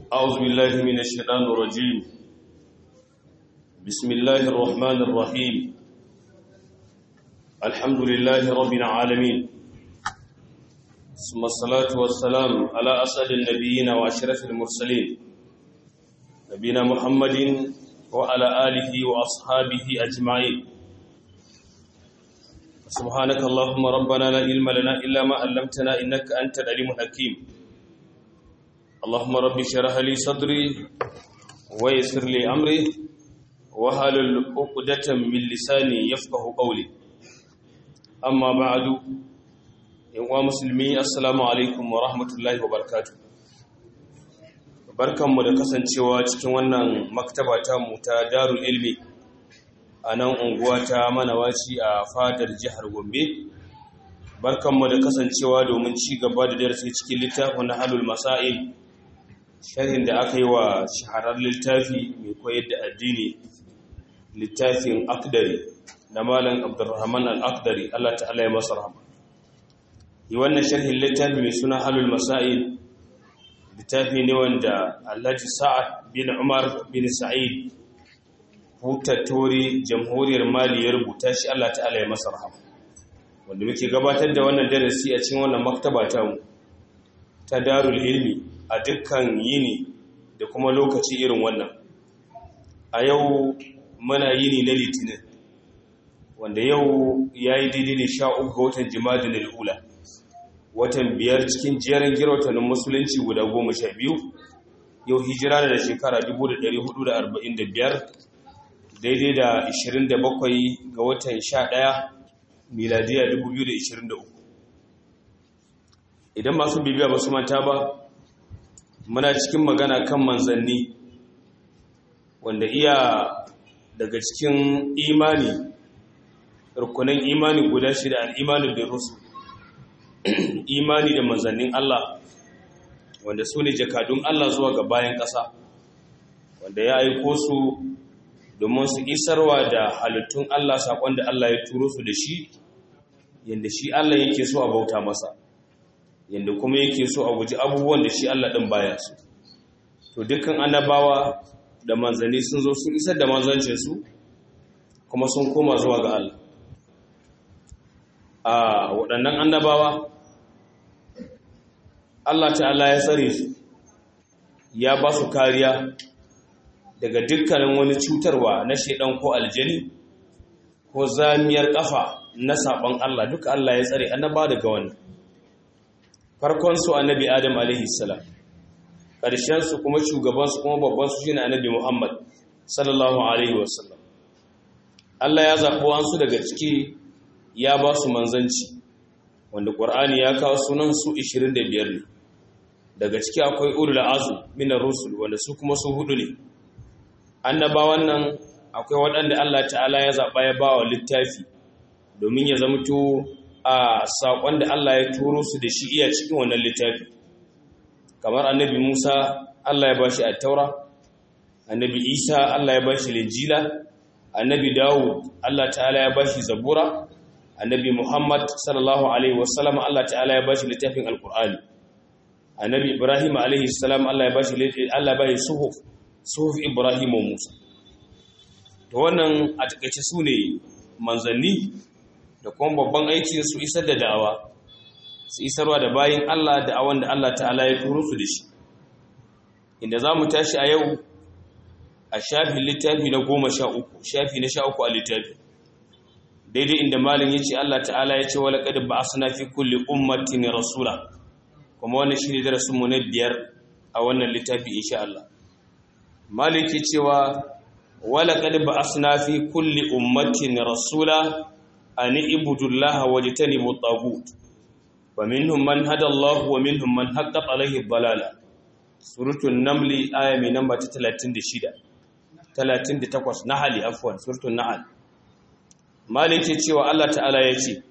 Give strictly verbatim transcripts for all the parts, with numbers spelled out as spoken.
أعوذ بالله من الشيطان الرجيم. بسم الله الرحمن الرحيم. الحمد لله رب العالمين، ثم الصلاة والسلام على أسعد النبيين وأشرف المرسلين، نبينا محمد وعلى آله وأصحابه أجمعين. سبحانك اللهم ربنا لا علم لنا إلا ما علمتنا إنك أنت العليم الحكيم. اللهم رب اشرح لي صدري ويسر لي أمري واحلل عقدة من لساني يفقهوا قولي. أما بعد، يا مسلمي السلام عليكم ورحمة الله وبركاته. Barkanmu da kasancewa cikin wannan maktaba ta mu ta Darul Ilmi a nan unguwa ta Manawaci a fadar jihar Gombe. Barkanmu da kasancewa domin ci gaba da darasi cikin littafin Halul Masail, sharhin da aka yi wa shahararren littafi mai koyar da addini, littafin Akdari da Malam Abdurrahman Al-Akdari, Allah ta'ala ya masa rahama. Yi wannan sharhin littafi mai suna Halul Masail, littafi ne wanda Alhaji Sa'ad bin Umar bin Sa'id Hutatori Jamhuriyar Mali ya rubuta shi, Allah ta'ala ya masa rahama. Wanda muke gabatar da wannan darasi a cikin wannan maktaba ta mu ta Darul Ilmi a dukkan yini da kuma lokaci irin wannan. A yau muna yini na Litinin, wanda yau yayi daidai da sha uku ga watan Jumadal Ula, watan biyar cikin jerin girautannin musulunci guda goma sha biyu. Yau hijira da shekara dubu da ɗari hudu da arba'in da biyar, daidai da ashirin da bakwai ga watan sha ɗaya miladiya dubu biyu da ashirin da uku. Idan masu bibiya ba su manta ba, muna cikin magana kan manzanni, wanda iya daga cikin imani, rukunan imani guda shida, al'imanin bin rusul, imani da manzannin Allah, wanda su ne jakadun Allah zuwa ga bayan ƙasa, wanda ya aiko su domin su isarwa da halittun Allah saƙon da Allah ya turo su da shi, yadda shi Allah yake so a bauta masa, yadda kuma yake so a guji abubuwan da shi Allah ɗin baya su. To dukkan annabawa da manzanni sun zo sun isar da manzancinsu kuma sun koma zuwa ga Allah. A waɗannan annabawa Allah ta'ala ya tsare su, ya ba su kariya daga dukkanin wani cutarwa na shaidan ko aljani ko zamiyar kafa na saban Allah. Duka Allah ya tsare annaba daga wannan. Farkon su annabi Adam alaihi salam, ƙarshen su kuma shugaban su kuma babban su shine annabi Muhammad sallallahu alaihi wasallam. Allah ya zaɓi wasu daga ciki ya ba su manzanci, wanda Qur'ani ya kawo sunan su ashirin da biyar ne. Daga ciki akwai ulul azm min ar-rusul, wanda su kuma su hudu ne. Annabawan nan akwai waɗanda Allah ta'ala ya zaɓa ya bawa littafi domin ya zamto a saƙon da Allah ya turo su da shi iya cikin wannan littafi. Kamar annabi Musa, Allah ya bashi at-Taura, annabi Isa, Allah ya bashi Injila, annabi Dawud, Allah ta'ala ya bashi Zabura, annabi Muhammad sallallahu alaihi wasallam, Allah ta'ala ya bashi littafin Al-Qur'ani, annabi Ibrahim alaihi salam, Allah ya bashi Allah bai suhuf suhuf Ibrahim wa Musa. To wannan a takeice su ne manzanni, da kuma babban aikin su isar da da'awa, su isarwa da bayin Allah da awan da Allah ta'ala ya turo su da shi. Inda zamu tashi a yau a shafin littafi na goma sha uku, shafi na sha uku a littafi, daidai inda malin yace Allah ta'ala yace wala qad ba'asna fi kulli ummatin rasula. Kuma wannan shine darasin mu na biyar a wannan littafi insha Allah. Maliki cewa wala qad ba'asna fi kulli ummatin rasula an ibudullaha wajtanibu at-taghut wa minhum man hada Allah wa minhum man haqqat alayhi ad-dalala. Suratul Naml aya mai namba talatin da shida talatin da takwas, Nahl afwan, suratul Nahl. Maliki cewa Allah ta'ala yace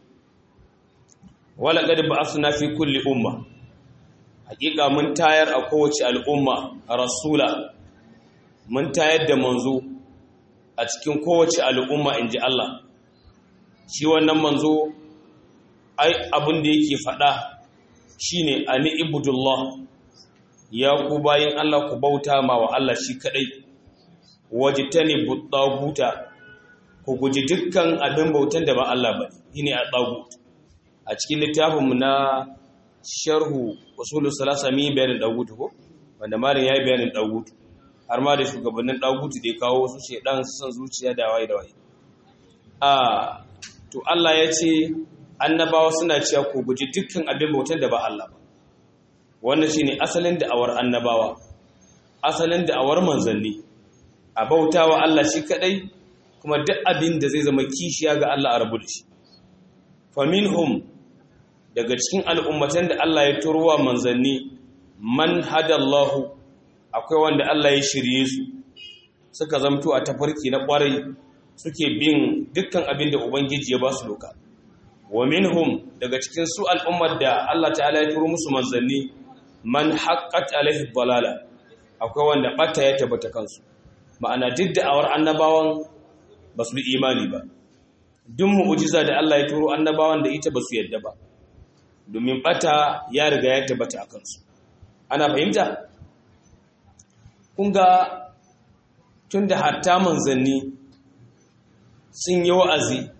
wala qad ba'asna fi kulli umma, hakika mun tayar a kowace al'umma rasula, mun tayar da manzo a cikin kowace al'umma inji Allah. Shi wannan manzo ai abin da yake faɗa shine ani ibudullah, ya ku bayin Allah ku bauta ma wa Allah shi kadai wajitani buttaguta ku guji dukkan abin bautan da ba Allah ba shine a tagut a cikin littafin mu na sharhu usulus salasa mi bayanin tagut ko wanda malin yayi bayanin tagut har ma da shugabannin tagut da ya kawo su shedan su san zuciya da waye da waye a to Allah ya ce annabawa suna cewa ku guji dukkan abin bautan da ba Allah ba wannan shine asalin da'awar annabawa asalin da'awar manzanni a bautawa Allah shi kadai kuma duk abin da zai zama kishiya ga Allah a rabu da shi faminhum daga cikin al'ummatan da Allah ya turowa manzanni man hadallahu akwai wanda Allah ya shirye su suka zamto a tafarki na kwarai suke bin dukkan abin da ubangiji ya ba su doka wa minhum daga cikin su al'ummar da Allah ta'ala ya turo musu manzanni man haqqat alaihi dalala akwai wanda bata ya tabbata kansu ma'ana duk da awar annabawan basu bi imani ba duk mu'jiza da Allah ya turo annabawan da ita basu yadda ba domin bata ya riga ya tabbata kansu ana fahimta kun ga tunda hatta manzanni sun yi wa'azi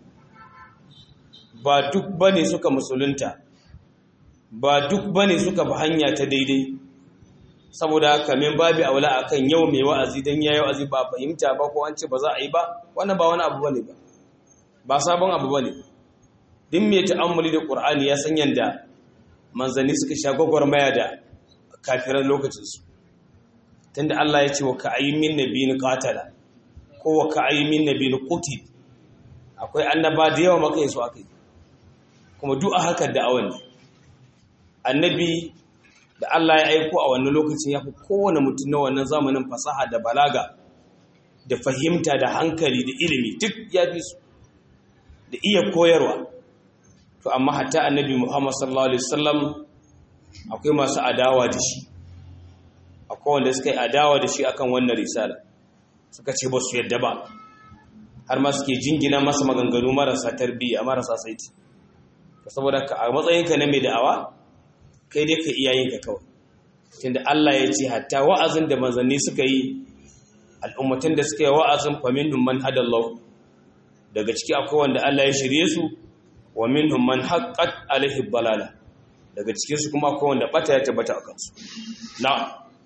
ba duk bane suka musulunta ba duk bane suka bi hanya ta daidai saboda haka min babi aula akan yau mai wa'azi dan yayi wa'azi ba fahimta ba ko an ce ba za a yi ba wannan ba wani abu bane ba ba sabon abu bane din mai ta'ammuli da Qur'ani ya san yanda manzanni suka sha gwagwarmaya da kafiran lokacin su tunda Allah ya ce wa ka'aymin nabiyyin qatala ko wa ka'aymin nabiyyin qutil akwai annaba da yawa maka yaso akai kuma duk a haka da'awan ne annabi da Allah ya aiko a wannan lokacin ya fi kowane mutum na wannan zamanin fasaha da balaga da fahimta da hankali da ilimi duk ya fi su da iya koyarwa to amma hatta annabi Muhammad sallallahu alaihi wasallam akwai masu adawa da shi akwai wanda suka yi adawa da shi akan wannan risala suka ce ba su yadda ba har ma suke jingina masa maganganu marasa tarbiyya marasa saiti saboda ka a matsayinka na mai da'awa kai dai ka iya yin ka kawai tunda Allah ya ce hatta wa'azin da manzanni suka yi al'ummatan da suka yi wa'azin fa minhum man hadallahu daga ciki akwai wanda Allah ya shirye su wa minhum man haqqat alaihi balala daga cikin su kuma akwai wanda bata ya tabbata a kansu na'am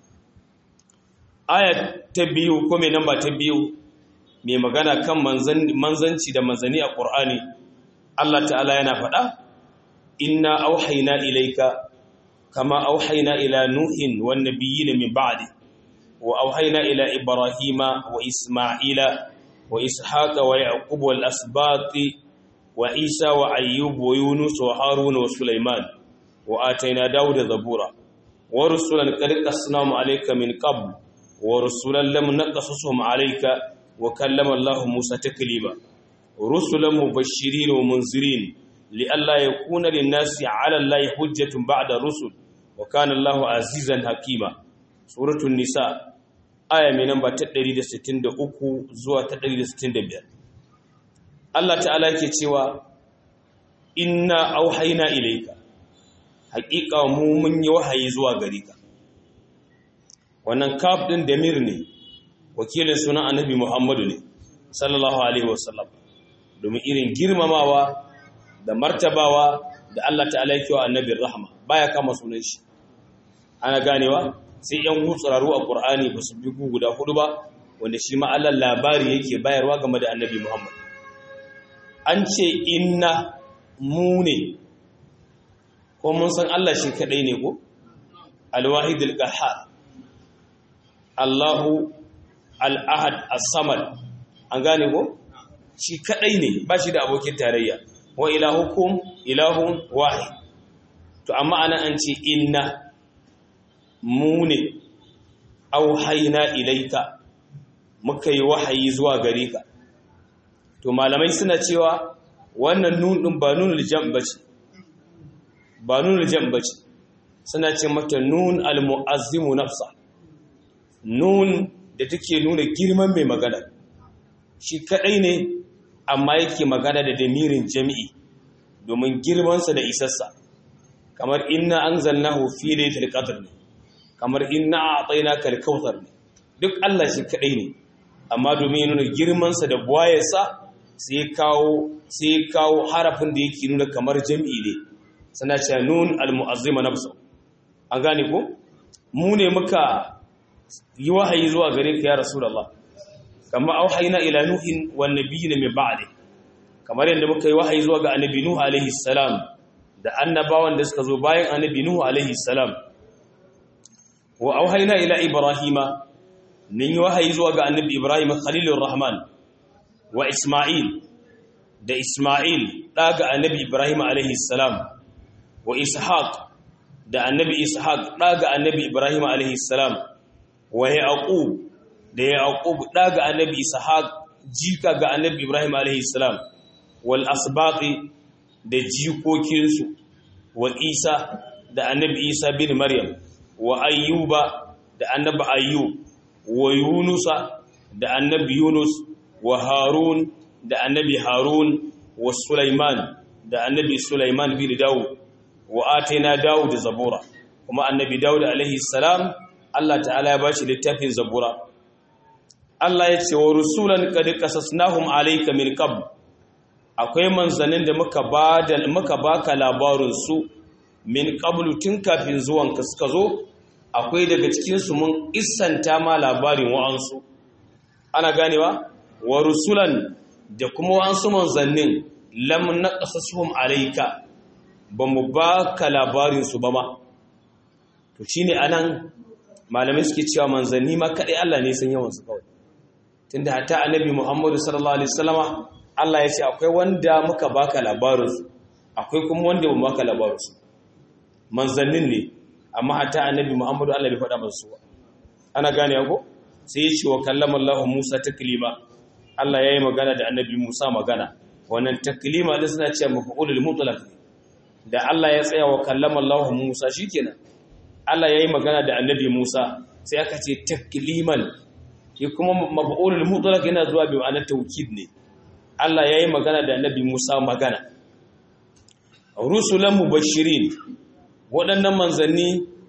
aya ta biyu ko mai namba ta biyu mai magana kan manzanci da manzani a Qur'ani Allah ta'ala yana faɗa inna auhayna ilayka kama auhayna ila nuhin wan nabiyyin min ba'di wa auhayna ila ibrahima wa isma'ila wa ishaqa wa yaqub wal asbati wa isa wa ayyub wa yunus wa harun wa sulaiman wa atayna dawuda zabura wa rusulan qad qasnahum alayka min qabl wa rusulan lam naqasushum alayka wa kallama Allah Musa taklima rusulan mubashirin wa munzirin li'alla yakuna lin-nasi 'ala Allahi hujjatun ba'da rusul wa kana Allahu azizan hakima suratul nisa aya mai namba ta ɗari da sittin da uku zuwa ta ɗari da sittin da biyar Allah ta'ala yake cewa inna auhayna ilayka haqiqa mu mun yi wahayi zuwa gare ka wannan kaf din damir ne wakilin sunan annabi Muhammadu ne sallallahu alaihi wasallam domin irin girmamawa da martabawa da Allah ta'ala yake wa annabin rahama baya kama sunan shi ana ganewa sai yan hutsararu a Qur'ani ba su bigu guda hudu ba wanda shi ma Allah labari yake bayarwa game da annabi Muhammad an ce inna mu ne ko mun san Allah shi kadai ne ko al-wahidul qahhar Allahu al-ahad as-samad an gane ko shi kadai ne ba shi da abokin tarayya wa ilahukum ilahun wahid to amma ana an ce inna mu ne auhayna ilaika muka yi wahayi zuwa gare ka to malamai suna cewa wannan nun din ba nunul jam' bace ba nunul jam' bace suna ce mata nun al-mu'azzimu nafsa nun da take nuna girman mai magana shi kadai ne amma yake magana da damirin jami'i domin girmansa da isassa kamar inna anzalnahu fi laylatil qadr kamar inna a'tainaka al-kautsar duk Allah shi kadai ne amma domin ya nuna girman sa da buwayarsa sai kawo sai kawo harafin da yake nuna kamar jam'i ne sana cewa nun al-mu'azzima nafsu an gane ko mu ne muka yi wahayi zuwa gare ka ya rasulullah kama auhayna ila nuhin wan nabiyina min ba'di kamar yadda muka yi wahayi zuwa ga annabi nuh alaihi salam da annabawan da suka zo bayan annabi nuh alaihi salam wa auhayna ila ibrahima nin yi wahayi zuwa ga annabi ibrahim khalilur rahman wa isma'il da isma'il daga annabi ibrahim alaihi salam wa ishaq da annabi ishaq daga annabi ibrahim alaihi salam wa yaqub da yaqub daga annabi ishaq jika ga annabi ibrahim alaihi salam wal asbaqi da jikokinsu wa isa da annabi isa bin maryam wa ayyuba da annabi ayyub wa yunusa da annabi yunus wa harun da annabi harun wa sulaiman da annabi sulaiman bin daud wa ataina daud zabura kuma annabi daud alaihi salam Allah ta'ala ya bashi littafin zabura Allah ya ce wa rusulan qad qasasnahum alayka min qabl akwai manzanin da muka bada muka baka labarin su min qablu tun kafin zuwan ka suka zo akwai daga cikin su mun issanta ma labarin wa'ansu ana ganewa wa rusulan da kuma wa'ansu manzannin lam naqasuhum alayka bamu baka labarin su ba ma to shine anan malamai suke cewa manzanni ma kadai Allah ne san yawan su kawai tunda hatta annabi Muhammad sallallahu alaihi wasallama Allah ya ce akwai wanda muka baka labarin su akwai kuma wanda ba baka labarin su manzannin ne amma hatta annabi Muhammad Allah bai faɗa musu ba ana gane ko sai ya ce wa kallama Allah Musa taklima Allah yayi magana da annabi Musa magana wannan taklima da suna cewa maf'ulul mutlaq da Allah ya tsaya wa kallama Allah Musa shikenan Allah yayi magana da annabi Musa sai aka ce takliman shi kuma maf'ulul mutlaq yana zuwa bi ma'anar tawkid ne Allah yayi magana da annabi Musa magana rusulan mubashirin waɗannan manzanni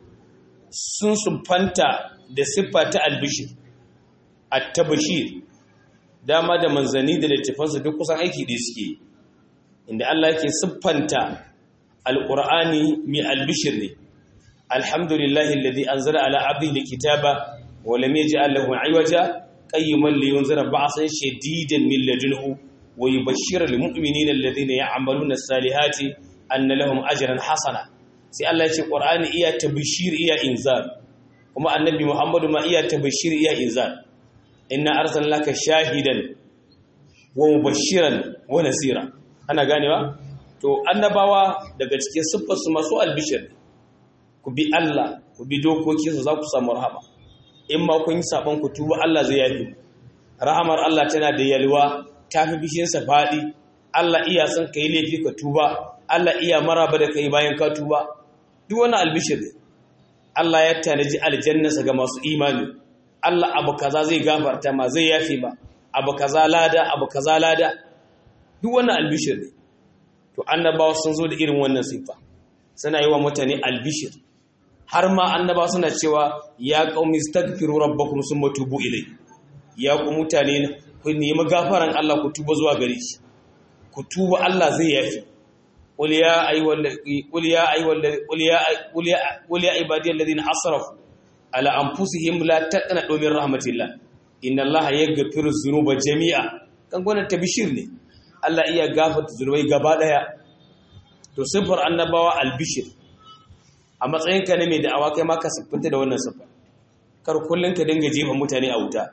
sun sufanta da siffa ta albishir at-tabashir dama da manzanni da littafansu duk kusan aiki da suke inda Allah yake siffanta alqur'ani mi albishir ne alhamdulillahi alladhi anzala ala abdihi alkitaba wa lam yaj'al lahu 'iwaja qayyiman liyunzira ba'san shadidan min ladunhu wa yubashshira almu'minina alladhina ya'maluna as-salihati anna lahum ajran hasana sai Allah ya ce qur'ani iya tabshir iya inzar kuma annabi Muhammadu ma iya tabshir iya inzar inna arsalnaka shahidan wa mubashiran wa nasira ana ganewa to annabawa daga cikin siffar su masu albishir ku bi Allah ku bi dokokinsa za ku samu rahama in ma kun yi saban ku tuba Allah zai yafi rahamar Allah tana da yalwa tafi bishin sa fadi Allah iya san kai laifi ka tuba Allah iya maraba da kai bayan ka tuba duk wani albishir Allah ya tanaji aljannasa ga masu imani Allah abu kaza zai gafarta ma zai yafi ba abu kaza lada abu kaza lada duk wannan albishir ne to annabawa sun zo da irin wannan sifa suna yi wa mutane albishir har ma annabawa suna cewa ya qaumi astaghfiru rabbakum summa tubu ilai ya ku mutane ku nemi gafaran Allah ku tuba zuwa gare shi ku tuba Allah zai yafi qul ya ayyuhal qul ya ayyuhal qul ya qul ya qul ya ibadiyal ladina asrafu ala anfusihim la taqnatu min rahmatillah inna allaha yaghfiru dhunuba jami'a kan gona tabshir ne Allah iya gafarta zunubai gaba daya to sifar annabawa albishir a matsayin ka ne mai da'awa kai ma ka siffanta da wannan sifa kar kullun ka dinga jefa mutane a wuta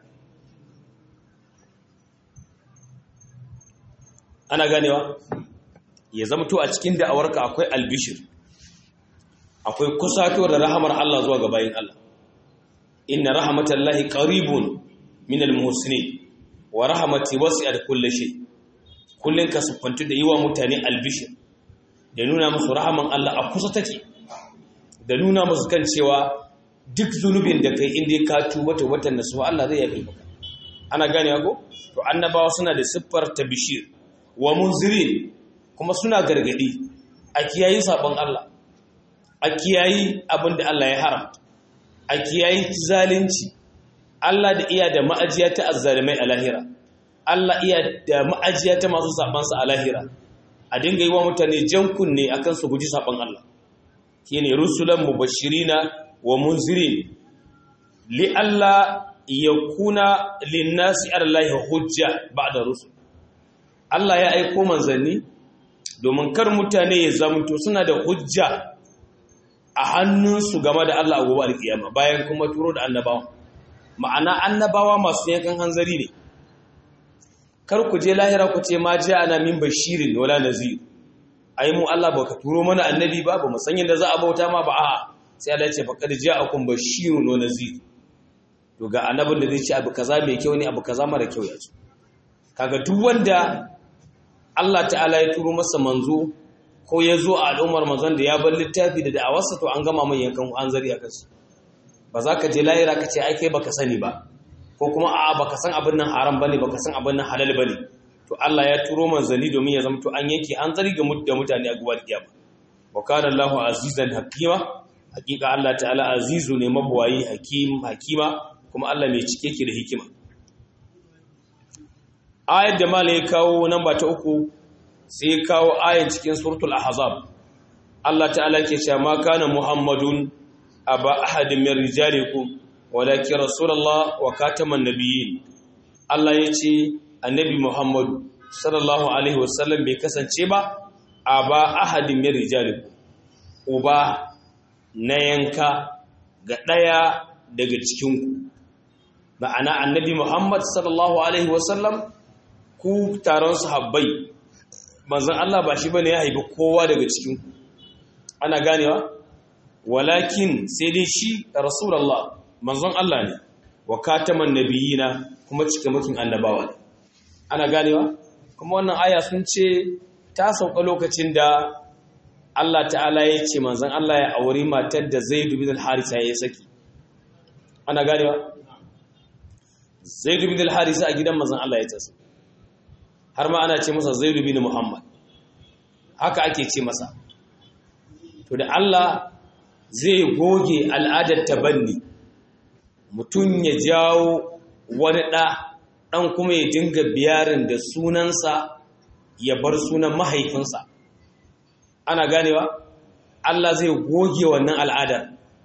ana ganewa ya zamto a cikin da'awarka akwai albishir akwai kusato da rahamar Allah zuwa ga bayin Allah inna rahmatallahi qaribun minal muhsinin wa rahmati wasi'at kulli shay kullun ka sufantu da yiwa mutane albishir da nuna musu rahaman Allah a kusa take da nuna musu kan cewa duk zunubin da kai inda ka tuba to watan nasu Allah zai yafe maka ana gane ko to annabawa suna da siffar tabshir wa munzirin kuma suna gargadi a kiyayi sabon Allah a kiyayi abinda Allah ya haramta a kiyayi zalunci. Allah da iya da ma'ajiya ta azzalimai a lahira, Allah iya da ma'ajiya ta masu sabansa a lahira. A dinga yi wa mutane jan kunne akan su guji saban Allah. Shine rusulan mubashirina wa munzirin li alla yakuna linnasi alallahi hujja ba'da rusul. Allah ya aiko manzanni domin kar mutane ya zamto suna da hujja a hannunsu game da Allah a gobe alkiyama bayan kuma turo da annabawa. Ma'ana annabawa masu yankan hanzari ne. Kar ku je lahira ku ce ma ji ana min bashirin wala nazir. Ai mu Allah baka turo mana annabi ba, ba mu san yadda za a bauta ma ba a'a. Sai Allah ya ce faqad ja'akum bashirun wa nazir. To ga annabin da zai ce abu kaza mai kyau ne, abu kaza mara kyau ya ce. Kaga duk wanda Allah ta'ala ya turo masa manzo ko ya zo a al'ummar manzon da ya bar littafi da da'awarsa, to an gama mai yankan hanzari a kansu. Ba za ka je lahira ka ce ai kai baka sani ba, ko kuma a'a baka san abin nan haram bane, baka san abin nan halal bane. To Allah ya turo manzanni domin ya zamto an yanke hanzari ga mutane a gobe kiyama. Wa kana Allahu azizan hakima, hakika Allah ta'ala azizu ne, mabuwayi, hakim hakima, kuma Allah mai cike ke da hikima. Ayat da malai ya kawo namba ta uku sai ya kawo ayat cikin suratul ahzab. Allah ta'ala ke cewa ma kana Muhammadun aba ahadin min rijalikum walakin rasulullah wa kataman nabiyyin. Allah yace annabi Muhammadu sallallahu alaihi wasallam bai kasance ba aba ahadin min rijalikum, uba na yanka ga daya daga cikin ku. Ma'ana annabi Muhammad sallallahu alaihi wasallam ku taron sahabbai, manzon Allah ba shi bane ya haifi kowa daga cikin ku. Ana ganewa? Walakin sai dai shi rasulullah, manzon Allah ne, wa kataman nabiyina, kuma cikamakin annabawa ne. Ana ganewa? Kuma wannan aya sun ce ta sauka lokacin da Allah ta'ala ya ce manzon Allah ya auri matar da Zaid bin al-Harisa ya saki. Ana ganewa? Zaid bin al-Harisa a gidan manzon Allah ya taso. Har ma ana ce masa Zaid bin Muhammad. Haka ake ce masa. To da Allah zai goge al'adar tabanni, mutum ya jawo wani ɗa, ɗan kuma ya dinga biyarin da sunansa ya bar sunan mahaifinsa. Ana ganewa? Allah zai goge wannan al'adar.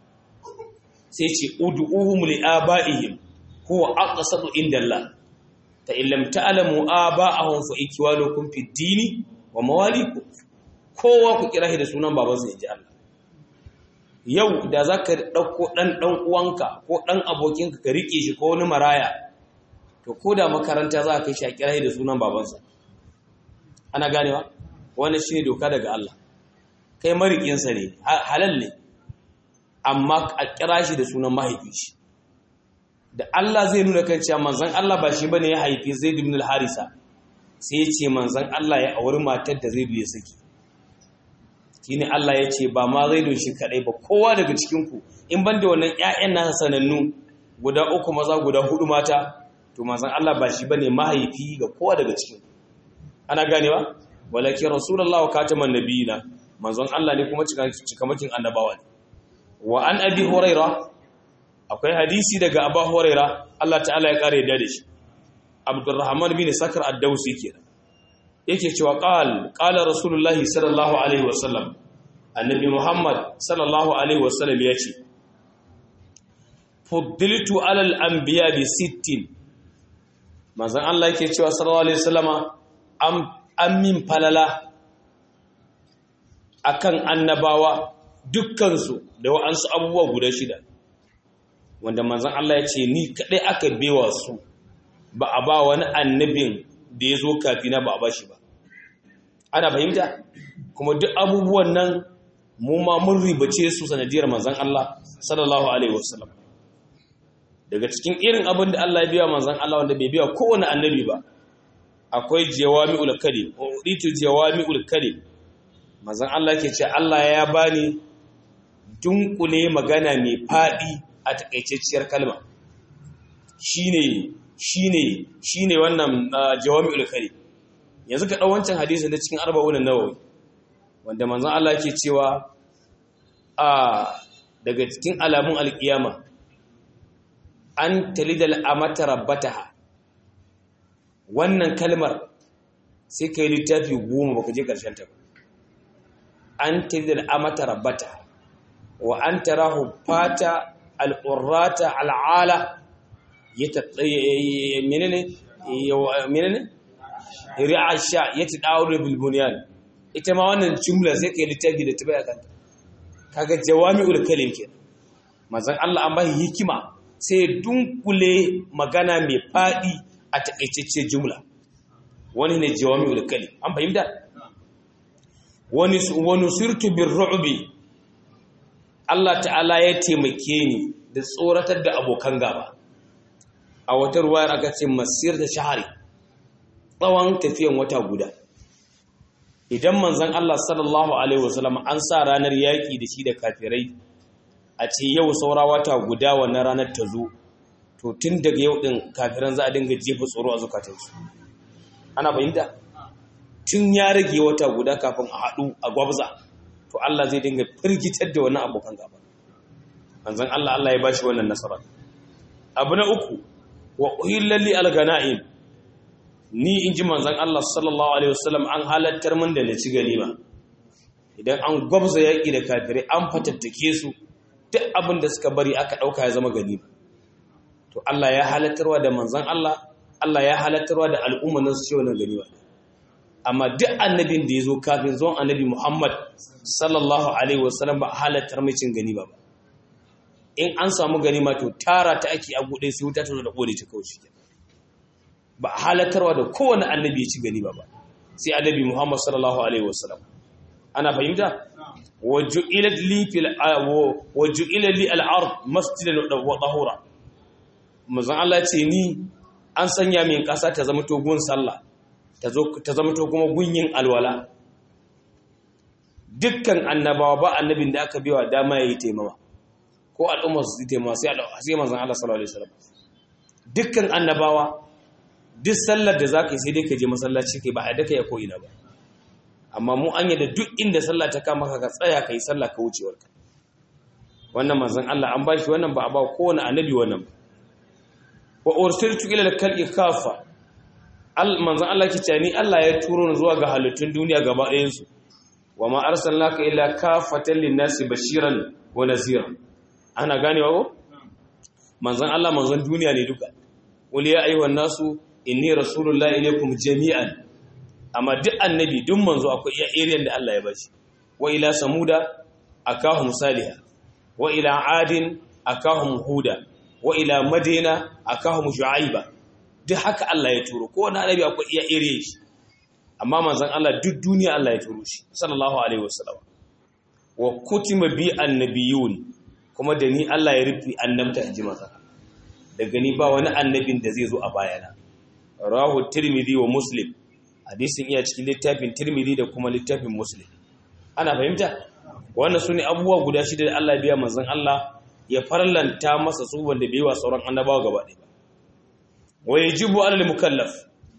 Sai ce, Udu'uhum li'aba'ihim, huwa aqsatu indallah. Ta illam ta'lamu aba'ahum fa ikwanukum fid dini wa mawalikum. Kowa ku kira shi da sunan babansa ya ji Allah. Yau da za ka ɗauko ɗan ɗan uwanka ko ɗan abokinka ka riƙe shi ko wani maraya, to ko da makaranta za ka shi a kira shi da sunan babansa. Ana ganewa? Wani shi ne doka daga Allah. Kai mariƙinsa ne, halal ne, amma a kira shi da sunan mahaifin shi. Da Allah zai nuna kan cewa manzon Allah ba shi bane ya haifi Zaid ibn al-Harisa, sai ya ce manzon Allah ya auri matar da Zaid ya saki. Shine Allah ya ce ba ma Zaid shi kadai ba, kowa daga cikin ku in banda wannan ƴaƴan nasa sanannu guda uku maza guda hudu mata, to manzon Allah ba shi bane mahaifi ga kowa daga cikin ku. Ana ganewa? Walakin rasulullah wa kataman nabiyina, manzon Allah ne kuma cikamakin annabawa ne. Wa an abi huraira, akwai hadisi daga Abu Huraira, Allah ta'ala ya kare da shi. Abdurrahman bin Sakar ad-Dawsi kenan. Yake cewa qal qala Rasulullahi sallallahu alaihi wasallam, annabi Muhammad sallallahu alaihi wasallam yace, fuddiltu ala al-anbiya bi sittin. Manzon Allah yake cewa sallallahu alaihi wasallama am amin falala akan annabawa dukkansu da wa'ansu abubuwa guda shida, wanda manzon Allah ya ce ni kadai aka bewa su, ba a ba wani annabin da ya zo kafina ba a ba shi ba. Ana fahimta? Kuma duk abubuwan nan mu ma mun ribace su sanadiyar manzon Allah sallallahu alaihi wasallam. Daga cikin irin abin da Allah ya biya manzon Allah wanda bai biya kowane annabi ba, akwai jawami'ul kalim, uditu jawami'ul kalim. Manzon Allah ke ce Allah ya bani dunkule magana mai fadi a takaitacciyar kalma. Shine shine shine wannan jawami'ul kalim. Yanzu ka dau wancan hadisi da cikin arba'un an-nawawi wanda manzon Allah yake cewa a daga cikin alamun alkiyama an talidal amata rabbataha. Wannan kalmar sai kai littafi goma baka je karshen ta ba. An talidal amata rabbataha wa an tarahu fata al-urrata al-ala yata menene menene ri'asha yata dawru bil bunyan. Ita ma wannan jumla sai kai littafi da tabaya kanta. Kaga jawami'ul kalim kenan. Manzon Allah an bai hikima sai dunkule magana mai fadi a takeicece jumla. Wani ne jawami'ul kalim. An fahimta? Wani wani sirtu birru'bi. Allah ta'ala ya taimake ni da tsoratar da abokan gaba. A wata ruwayar aka ce masir da shahari. Tsawon tafiyan wata guda. Idan manzon Allah sallallahu alaihi wasallam an sa ranar yaki da shi da kafirai a ce yau saura wata guda wannan ranar ta zo, to tun daga yau din kafiran za a dinga jefa tsoro a zukatansu. Ana fahimta? Tun ya rage wata guda kafin a haɗu a gwabza, to Allah zai dinga firgitar da wannan abokan gaba. Manzon Allah Allah ya bashi wannan nasara. Abu na uku, wa uhillalli al-ganaim. Ni inji manzon Allah sallallahu alaihi wasallam an halattar min da na ci ganima. Idan an gwabza yaki da kafirai an fatattake su, duk abin da suka bari aka dauka ya zama ganima. To Allah ya halattarwa da manzon Allah, Allah ya halattarwa da al'umma nan su ce wannan ganima. Amma duk annabin da yazo kafin zuwan annabi Muhammad sallallahu alaihi wasallam ba halattar mai cin ganima ba. In an samu ganima to tara ta ake a gude sai wuta ta zo da kore ta kawai shi. Ba halattarwa da kowane annabi ya ci ganima ba. Sai annabi Muhammad sallallahu alaihi wasallam. Ana fahimta? Waju'ilat li fil waju'ila li al-ard masjidan wa tahura. Manzon Allah ce ni an sanya min kasa ta zama to gun sallah, ta zo ta zama to kuma gunyin alwala. Dukkan annabawa ba annabin da aka biwa dama yayi taimama ko al'umma su yi taimama sai Allah sai manzon Allah sallallahu alaihi wasallam. Dukkan annabawa duk sallar da zaka yi sai dai ka je masallaci kai ba a daka ya ko ina ba. Amma mu an yi da duk inda sallah ta kama ka tsaya kai sallah ka wucewarka. Wannan manzon Allah an bashi wannan ba a ba kowane annabi wannan ba. Wa ursiltu ila al-khalqi kafa. Al manzon Allah ke cewa ni Allah ya turo ni zuwa ga halittun duniya gaba ɗayan su. Wa ma arsalnaka illa kafatan lin-nasi bashiran wa naziran. Ana ganewa ko? Manzon Allah manzon duniya ne duka. Qul ya ayyuhan nasu inni rasulullahi ilaykum jami'an. Amma duk annabi duk manzo akwai iya area da Allah ya bashi. Wa ila samuda akahum salih. Wa ila adin akahum huda. Wa ila madina akahum shu'aiba. Duk haka Allah ya turo. Ko wani annabi akwai iya area shi. Amma manzon Allah duk duniya Allah ya turo shi sallallahu alaihi wasallam. Wa kutima bi annabiyun. Kuma da ni Allah ya rufi annabta inji masa. Daga ni ba wani annabin da zai zo a bayana. Rahu Tirmidhi wa Muslim. Hadisin iya cikin littafin Tirmidhi da kuma littafin Muslim. Ana fahimta? Wannan sune abubuwa guda shida da Allah biya manzon Allah ya farlanta masa su wanda bai wa sauran annabawa gaba ɗaya ba. Wa yajibu alal mukallaf.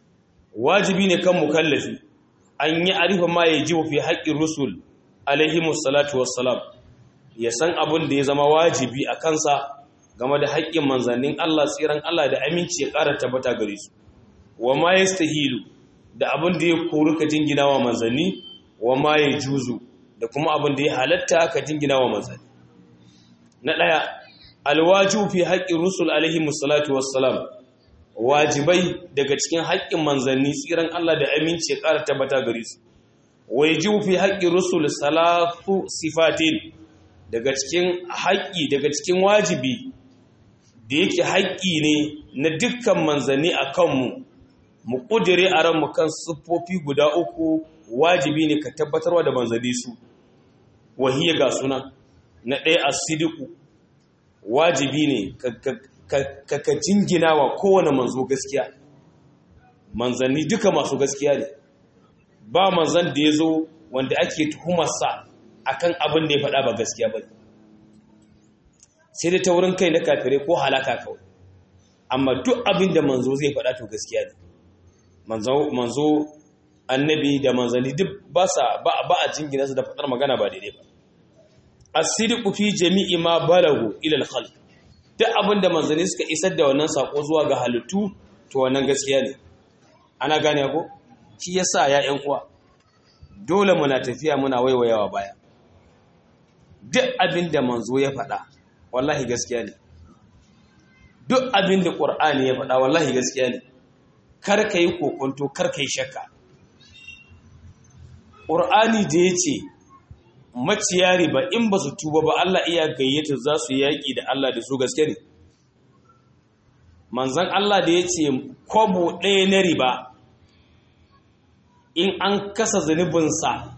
Wajibi ne kan mukallafi an yi arifa ma yajibu fi haqqir rusul alaihimus salatu wassalam. Ya san abin da ya zama wajibi a kansa game da haƙƙin manzannin Allah tsiran Allah da aminci ya ƙara tabbata gare su. Wa ma yastahilu da abin da ya kori ka jingina wa manzanni, wa ma ya juzu da kuma abin da ya halatta ka jingina wa manzanni. Na ɗaya, alwaju fi haƙƙin rusul alaihi musallatu wassalam, wajibai daga cikin haƙƙin manzanni tsiran Allah da aminci ya ƙara tabbata gare su. Wajibu fi haƙƙin rusul salatu sifatin, daga cikin haƙƙi daga cikin wajibi da yake haƙƙi ne na dukkan manzanni a kanmu. Mu ƙudire a ranmu kan siffofi guda uku wajibi ne ka tabbatarwa da manzanni su. Wahiyya ga suna na ɗaya as-sidiqu, wajibi ne ka ka jingina wa kowane manzo gaskiya. Manzanni duka masu gaskiya ne. Ba manzan da ya zo wanda ake tuhumarsa akan abin da ya faɗa ba gaskiya ba. Sai da taurin kai na kafirai ko halaka kawai. Amma duk abin da manzo zai faɗa to gaskiya ne. Manzo manzo annabi da manzanni duk ba sa ba ba a jingina su da faɗar magana ba daidai ba. As-sidqu fi jami'i ma balagu ila al-khalq. duk abin da manzanni suka isar da wannan sako zuwa ga halittu to wannan gaskiya ne. Ana gane ko shi yasa ya ƴan uwa dole muna tafiya muna waiwayawa baya. Duk abin da manzo ya faɗa wallahi gaskiya ne. Duk abin da Qur'ani ya faɗa wallahi gaskiya ne. Kar ka yi kokonto, kar ka yi shakka. Qur'ani da yace maciya riba in ba su tuba ba Allah iya gayyata za su yaƙi da Allah da su gaske ne. Manzon Allah da yace kwabo ɗaya na riba in an kasa zunubinsa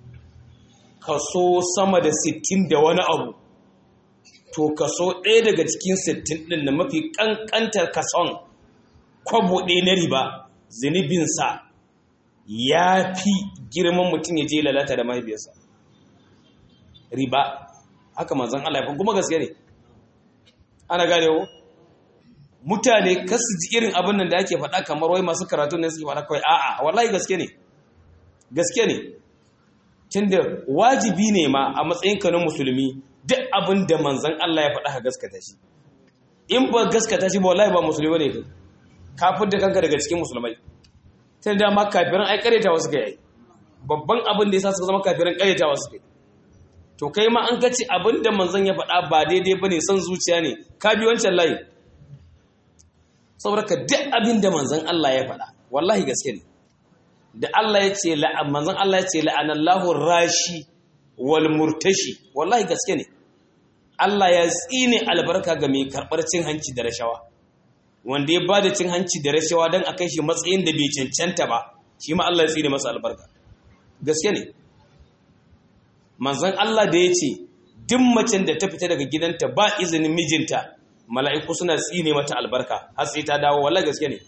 kaso sama da sittin da wani abu, to kaso ɗaya daga cikin sittin ɗin da mafi ƙanƙantar kason kwabo ɗaya na riba zunubinsa ya fi girman mutum ya je lalata da mahaifiyarsa. Riba haka manzon Allah ya kuma gaske ne. Ana gane ko mutane kasu ji irin abin nan da ake faɗa kamar wai masu karatu ne suke faɗa kawai, a'a wallahi gaske ne. Gaske ne. Tunda wajibi ne ma a matsayinka na musulmi duk abin da manzon Allah ya faɗa ka gaskata shi. In ba gaskata shi ba wallahi ba musulmi ne kai. Kafin da kanka daga cikin musulmai. Tunda ma kafiran ai karetawa suka yi. Babban abin da yasa suka zama kafiran karetawa suka yi. To kai ma an kace abin da manzon ya faɗa ba daidai bane, son zuciya ne, ka bi wancan layi. Saboda ka duk abin da manzon Allah ya faɗa wallahi gaske ne. Da Allah ya ce la'an manzon Allah ya ce la'anallahu rashi wal murtashi wallahi gaske ne. Allah ya tsine albarka ga mai karɓar cin hanci da rashawa, wanda ya bada cin hanci da rashawa don a kai shi matsayin da bai cancanta ba, shi ma Allah ya tsine masa albarka. Gaske ne. Manzon Allah da ya ce duk macen da ta fita daga gidanta ba izinin mijinta mala'iku suna tsine mata albarka har sai ta dawo, wallahi gaske ne.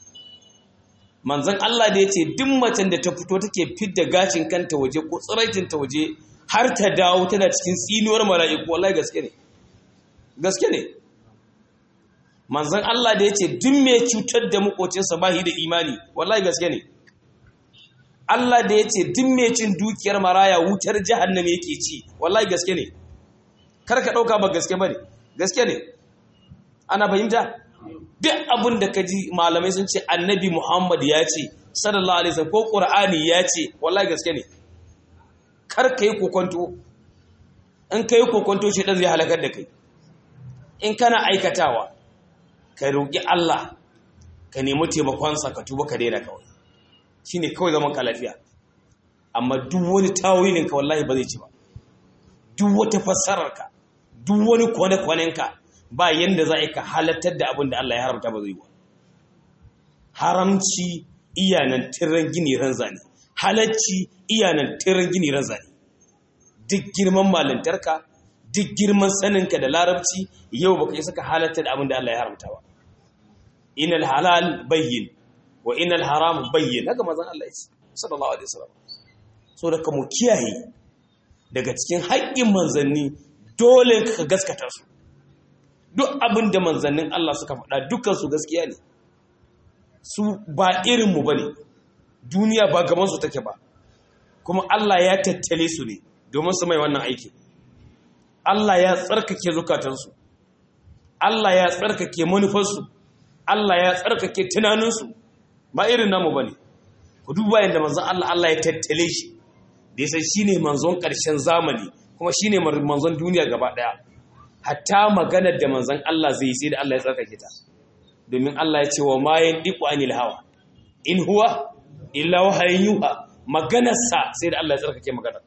Manzon Allah da ya ce duk macen da ta fito take fidda gacin kanta waje ko tsiraitin ta waje har ta dawo tana cikin tsinuwar mala'iku, wallahi gaske ne. Gaske ne. Manzon Allah da ya ce duk mai cutar da makocinsa bahi da imani, wallahi gaske ne. Allah da ya ce duk mai cin dukiyar maraya wutar jahannam yake ci, wallahi gaske ne. Kar ka dauka ba gaske bane, gaske ne. Ana fahimta? Duk abin da ka ji malamai sun ce annabi Muhammad ya ce sallallahu alaihi wasallam ko Qur'ani ya ce, wallahi gaske ne. Kar ka yi kokonto. In ka yi kokonto shi dan zai halakar da kai. In kana aikatawa ka roki Allah, ka nemi taimakonsa, ka tuba ka daina kawai. Shine kawai zaman ka lafiya. Amma duk wani tawilin ka wallahi ba zai ci ba. Duk wata fassarar ka, duk wani kwane-kwanen ka ba yanda za ka halattar da abin da Allah ya haramta ba zai yi ba. Haramci iyanan tirran gini ran zane, halacci iyanan tirran gini ran zane. Duk girman malantarka, duk girman saninka da larabci yau baka yi saka halattar da abin da Allah ya haramta ba. Inal halal bayyin wa inal haram bayyin, haka manzon Allah ya ce sallallahu alaihi wasallam. So da mu kiyaye daga cikin haƙƙin manzanni dole ka gaskata su. Duk abin da manzannin Allah suka faɗa dukkan su gaskiya ne. Su ba irin mu bane. Duniya ba gaban su take ba. Kuma Allah ya tattale su ne domin su mai wannan aiki. Allah ya tsarkake zukatansu. Allah ya tsarkake manufarsu. Allah ya tsarkake tunaninsu. Ba irin namu bane. Ku duba yanda manzon Allah Allah ya tattale shi. Da yasa shine manzon ƙarshen zamani kuma shine manzon duniya gaba daya. Hatta maganar da manzon Allah zai yi sai da Allah ya tsarkake ta. Domin Allah ya ce wa ma yandiqu anil hawa in huwa illa wahyun yuha, maganarsa sai da Allah ya tsarkake maganar.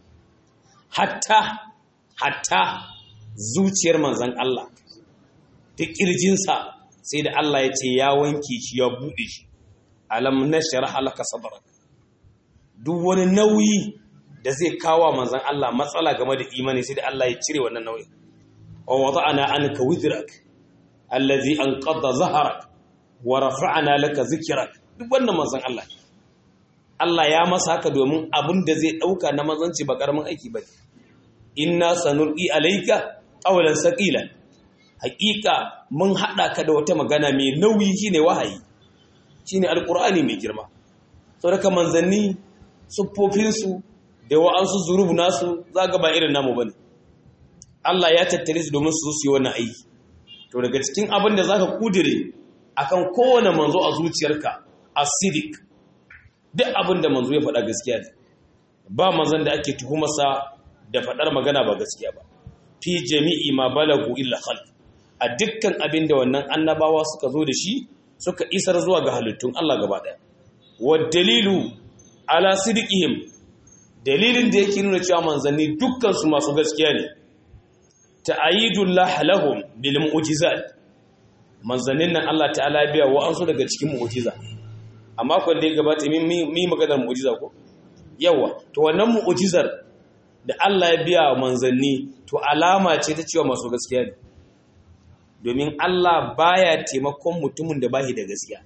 Hatta hatta zuciyar manzon Allah da kirjinsa sai da Allah ya ce ya wanke shi ya bude shi. Alam nashrah laka sadrak. Duk wani nauyi da zai kawo manzon Allah matsala game da imani sai da Allah ya cire wannan nauyi. Wa wada'ana anka wizrak allazi anqadha zahrak wa rafa'na laka zikrak. Duk wannan manzon Allah. Allah ya masa haka domin abin da zai dauka na manzanci ba karamin aiki bane. Inna sanulqi alayka qawlan saqila. Hakika mun hada ka da wata magana mai nauyi shine wahayi. Shine alqur'ani mai girma. Saboda manzanni suffofinsu da wa'ansu zurubu nasu zaga ba irin namu bane. Allah ya tattare su domin su zo su yi wannan aiki. to daga cikin abin da zaka kudire akan kowane manzo a zuciyarka as-sidiq, duk abin da manzo ya faɗa gaskiya ne, ba manzon da ake tuhumarsa da faɗar magana ba gaskiya ba. Fi jami'i ma balagu illa khalq, a dukkan abin da wannan annabawa suka zo da shi suka isar zuwa ga halittun Allah gaba daya. Wa dalilu ala sidqihim, dalilin da yake nuna cewa manzanni dukkan su masu gaskiya ne, ta'ayidullah lahum bil mu'jizat, manzannin nan Allah ta'ala biya wa ansu daga cikin mu'jiza. Amma kun da ya gabata mi maganar mu'jiza ko yawa, to wannan mu'jizar da Allah ya biya manzanni to alama ce ta cewa masu gaskiya ne, domin Allah baya taimakon mutumin da bashi da gaskiya.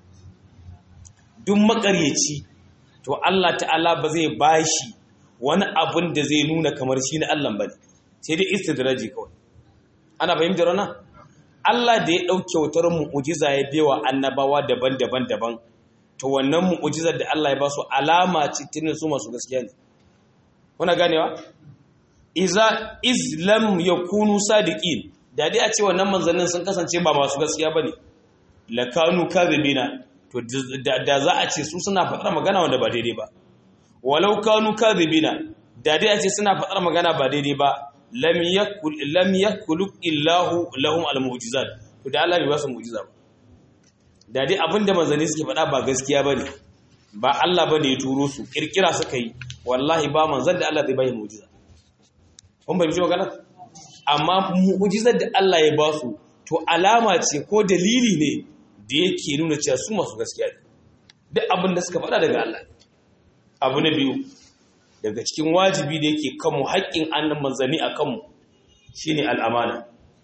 Duk makaryaci to Allah ta'ala ba zai bashi wani abun da zai nuna kamar shi na Allah bane, sai dai istidraji kawai. Ana fahimtar wannan? Allah da ya dauke wutar mu'jiza ya bewa annabawa daban-daban daban, to wannan mu'jizar da Allah ya ba su alama ce tun su masu gaskiya ne. Kuna ganewa? Iza islam yakunu sadiqin, da dai a ce wannan manzannin sun kasance ba masu gaskiya bane, lakanu kadhibina, to da za a ce su suna faɗar magana wanda ba daidai ba. Walau kanu kadhibina, da dai a ce suna faɗar magana ba daidai ba, lam yakul lam yakulu illahu lahum almu'jizat, to da Allah bai ba su mu'jiza ba. Da dai abinda manzanni suke faɗa ba gaskiya bane, ba Allah bane ya turo su, kirkira suka yi, wallahi ba manzan da Allah zai bai mu'jiza. Kun bai ji magana? Amma mu'jizar da Allah ya ba su to alama ce ko dalili ne da yake nuna cewa su masu gaskiya ne, duk abin da suka faɗa daga Allah. Abu na biyu daga cikin wajibi da yake kanmu, haƙƙin annan manzanni a kanmu shine al'amana.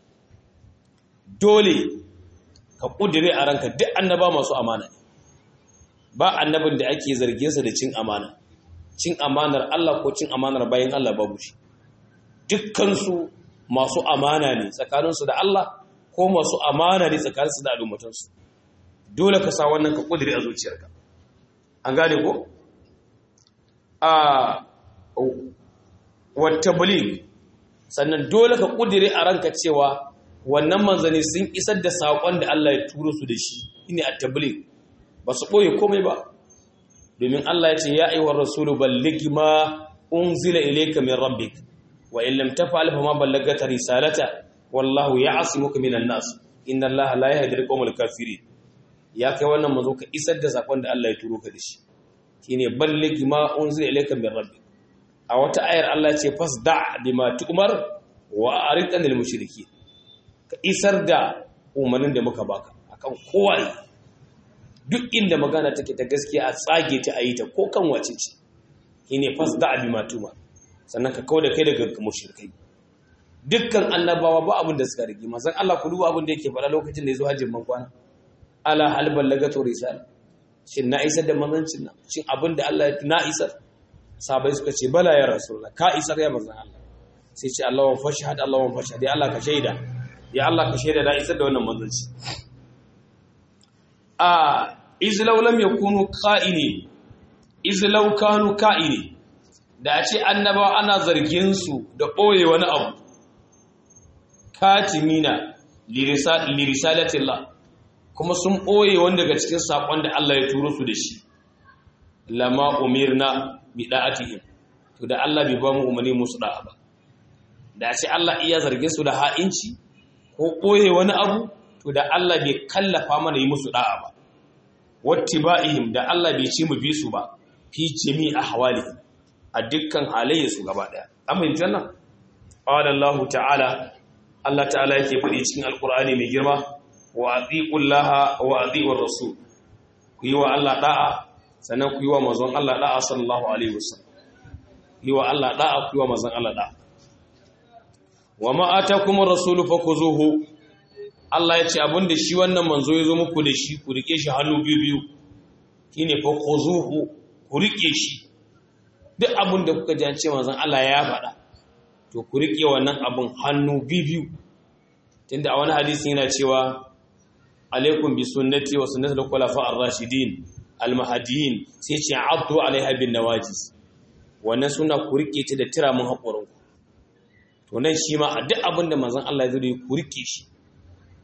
Dole ka ƙudire a ranka duk annaba masu amana ne, ba annabin da ake zarge sa da cin amana, cin amanar Allah ko cin amanar bayan Allah babu shi. Dukkansu masu amana ne tsakaninsu da Allah ko masu amana ne tsakaninsu da al'ummatansu. Dole ka sa wannan ka ƙudire a zuciyarka. An gane ko? A wata bulig, sannan dole ka ƙudire a ranka cewa wannan manzanni sun isar da saƙon da Allah ya turo su da shi, shine at-tabligh, ba su ɓoye komai ba. Domin Allah ya ce ya ayyuhar rasulu balligh ma unzila ilayka min rabbik wa in lam taf'al fa ma ballagta risalata wallahu ya'simuka minan nas inna Allaha la yahdi al-qawmal kafirin. Ya kai wannan manzo ka isar da saƙon da Allah ya turo ka da shi, shine balligh ma unzila ilayka min rabbik. A wata ayar Allah ya ce fasda bima tu'mar wa a'rid anil mushrikeen, ka isar da umarnin da muka baka akan kowa. Duk inda magana take ta gaskiya a tsage ta ayi ta ko kan wace ce, shine fasda bima tu'mar, sannan ka kauda kai daga mushrikai. Dukkan annabawa ba abin da suka rigi, manzon Allah ku duba abin da yake faɗa lokacin da yazo hajjin man kwana, ala hal ballagatu risala, shin na isar da manzancin nan, shin abin da Allah ya na isar? Sabai suka ce bala ya rasulullah, ka isar ya manzon Allah. Sai ce Allah wa fashhad, Allah wa fashhad, ya Allah ka shaida, ya Allah ka shaida da isar da wannan manzanci. A izlaw lam yakunu qa'ini, izlaw kanu qa'ini, da a ce annabawa ana zargin su da boye wani abu, katimina li risalatillah, kuma sun boye wanda daga cikin sakon da Allah ya turo su da shi, lama umirna bi da'atihim, to da Allah bai ba mu umarni musu da'a ba. Da a ce Allah iya zargin su da ha'inci ko ɓoye wani abu, to da Allah bai kallafa mana yi musu da'a ba. Wattiba'ihim, da Allah bai ci mu bi su ba, fi jami ahwali, a dukkan halayya su gaba daya. Amma in janna qala Allah ta'ala, Allah ta'ala yake faɗi cikin alqur'ani mai girma, wa atiqullaha wa atiqur rasul, ku yi wa Allah da'a sannan ku yi wa manzon Allah da'a sallallahu alaihi wasallam, yi wa Allah da'a ku yi wa manzon Allah da'a. Wa ma atakumur rasulu fakuzuhu, Allah ya ce abinda shi wannan manzo ya zo muku da shi ku rike shi hannu biyu biyu, shine fakuzuhu, ku rike shi. Duk abinda kuka ji an ce manzon Allah ya faɗa, to ku rike wannan abin hannu biyu biyu. Tunda a wani hadisi yana cewa alaikum bi sunnati wa sunnati al-khulafa ar-rashidin al-mahdiyyin, sai ce abdu alaiha bin nawajis, wannan suna ku rike ta da tira mun haƙorin. To nan shi ma a duk abin da manzon Allah ya zo da ku rike shi,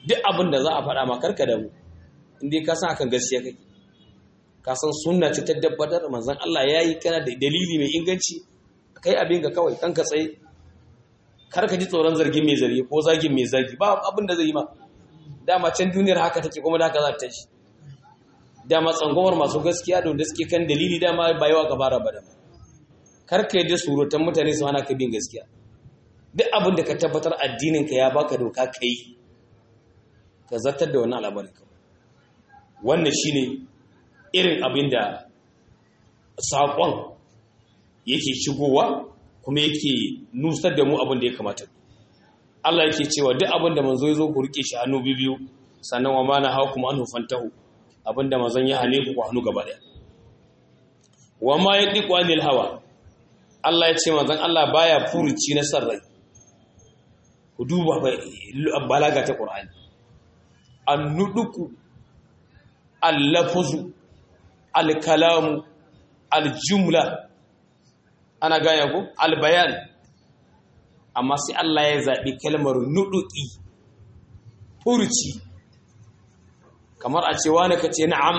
duk abin da za a faɗa ma karka da mu indai ka san akan gaskiya kake ka san sunna ce ta dabbatar manzon Allah yayi kana da dalili mai inganci kai abin ga kawai kanka tsaye karka ji tsoron zargin mai zargi ko zagin mai zagi ba abin da zai yi ma dama can duniyar haka take kuma da haka za ta shi dama tsangwamar masu gaskiya da wanda suke kan dalili dama ba yawa gabara ba da karka yadda surutan mutane su hana ka bin gaskiya duk abin da ka tabbatar addinin ka ya baka doka kai ka zartar da wannan al'amarin ka wannan shine irin abin da saƙon yake shigowa kuma yake nusar da mu abin da ya kamata Allah yake cewa duk abin da manzo ya zo ku rike shi hannu biyu sannan wa ma na hakum anhu fantahu abin da manzon ya hane ku hannu gaba daya wa ma yadiqu anil hawa Allah ya ce manzon Allah baya furuci na sarrai ku duba balaga ta Qur'ani annuduku al-lafzu al-kalamu al-jumla ana gaya ku al-bayan amma sai Allah ya zabi kalmar nuduki furuci kamar a ce wani kace na'am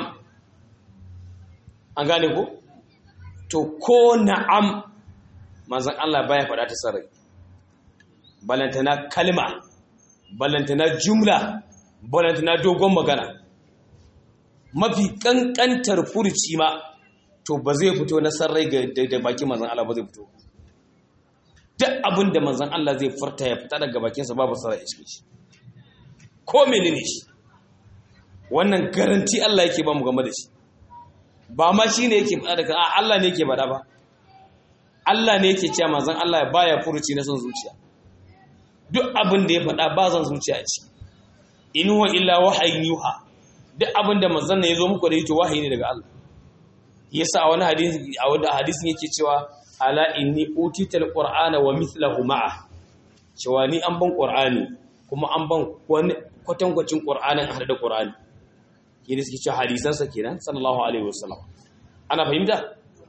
an gane ku to ko na'am manzon Allah baya faɗa ta sarrai balantana kalma balantana jumla balantana dogon magana mafi kankantar furuci ma to ba zai fito na sarrai ga da baki manzon Allah ba zai fito duk abin da manzon Allah zai furta ya fita daga bakinsa babu sarrai a cikin shi ko menene shi wannan garanti Allah yake ba mu game da shi ba ma shine yake fada daga Allah ne yake bada ba Allah ne yake cewa manzon Allah baya furuci na son zuciya duk abin da ya fada ba zan zuciya ci in huwa illa wahayin yuha duk abin da manzon ne yazo muku da ito wahayi ne daga Allah yasa a wani hadisi a wani hadisin yake cewa ala inni utital qur'ana wa mithluhu ma'a cewa ni an ban qur'ani kuma an ban kwatankwacin qur'anin hada da qur'ani yadda suke cewa hadisansa kenan sallallahu alaihi wasallam ana fahimta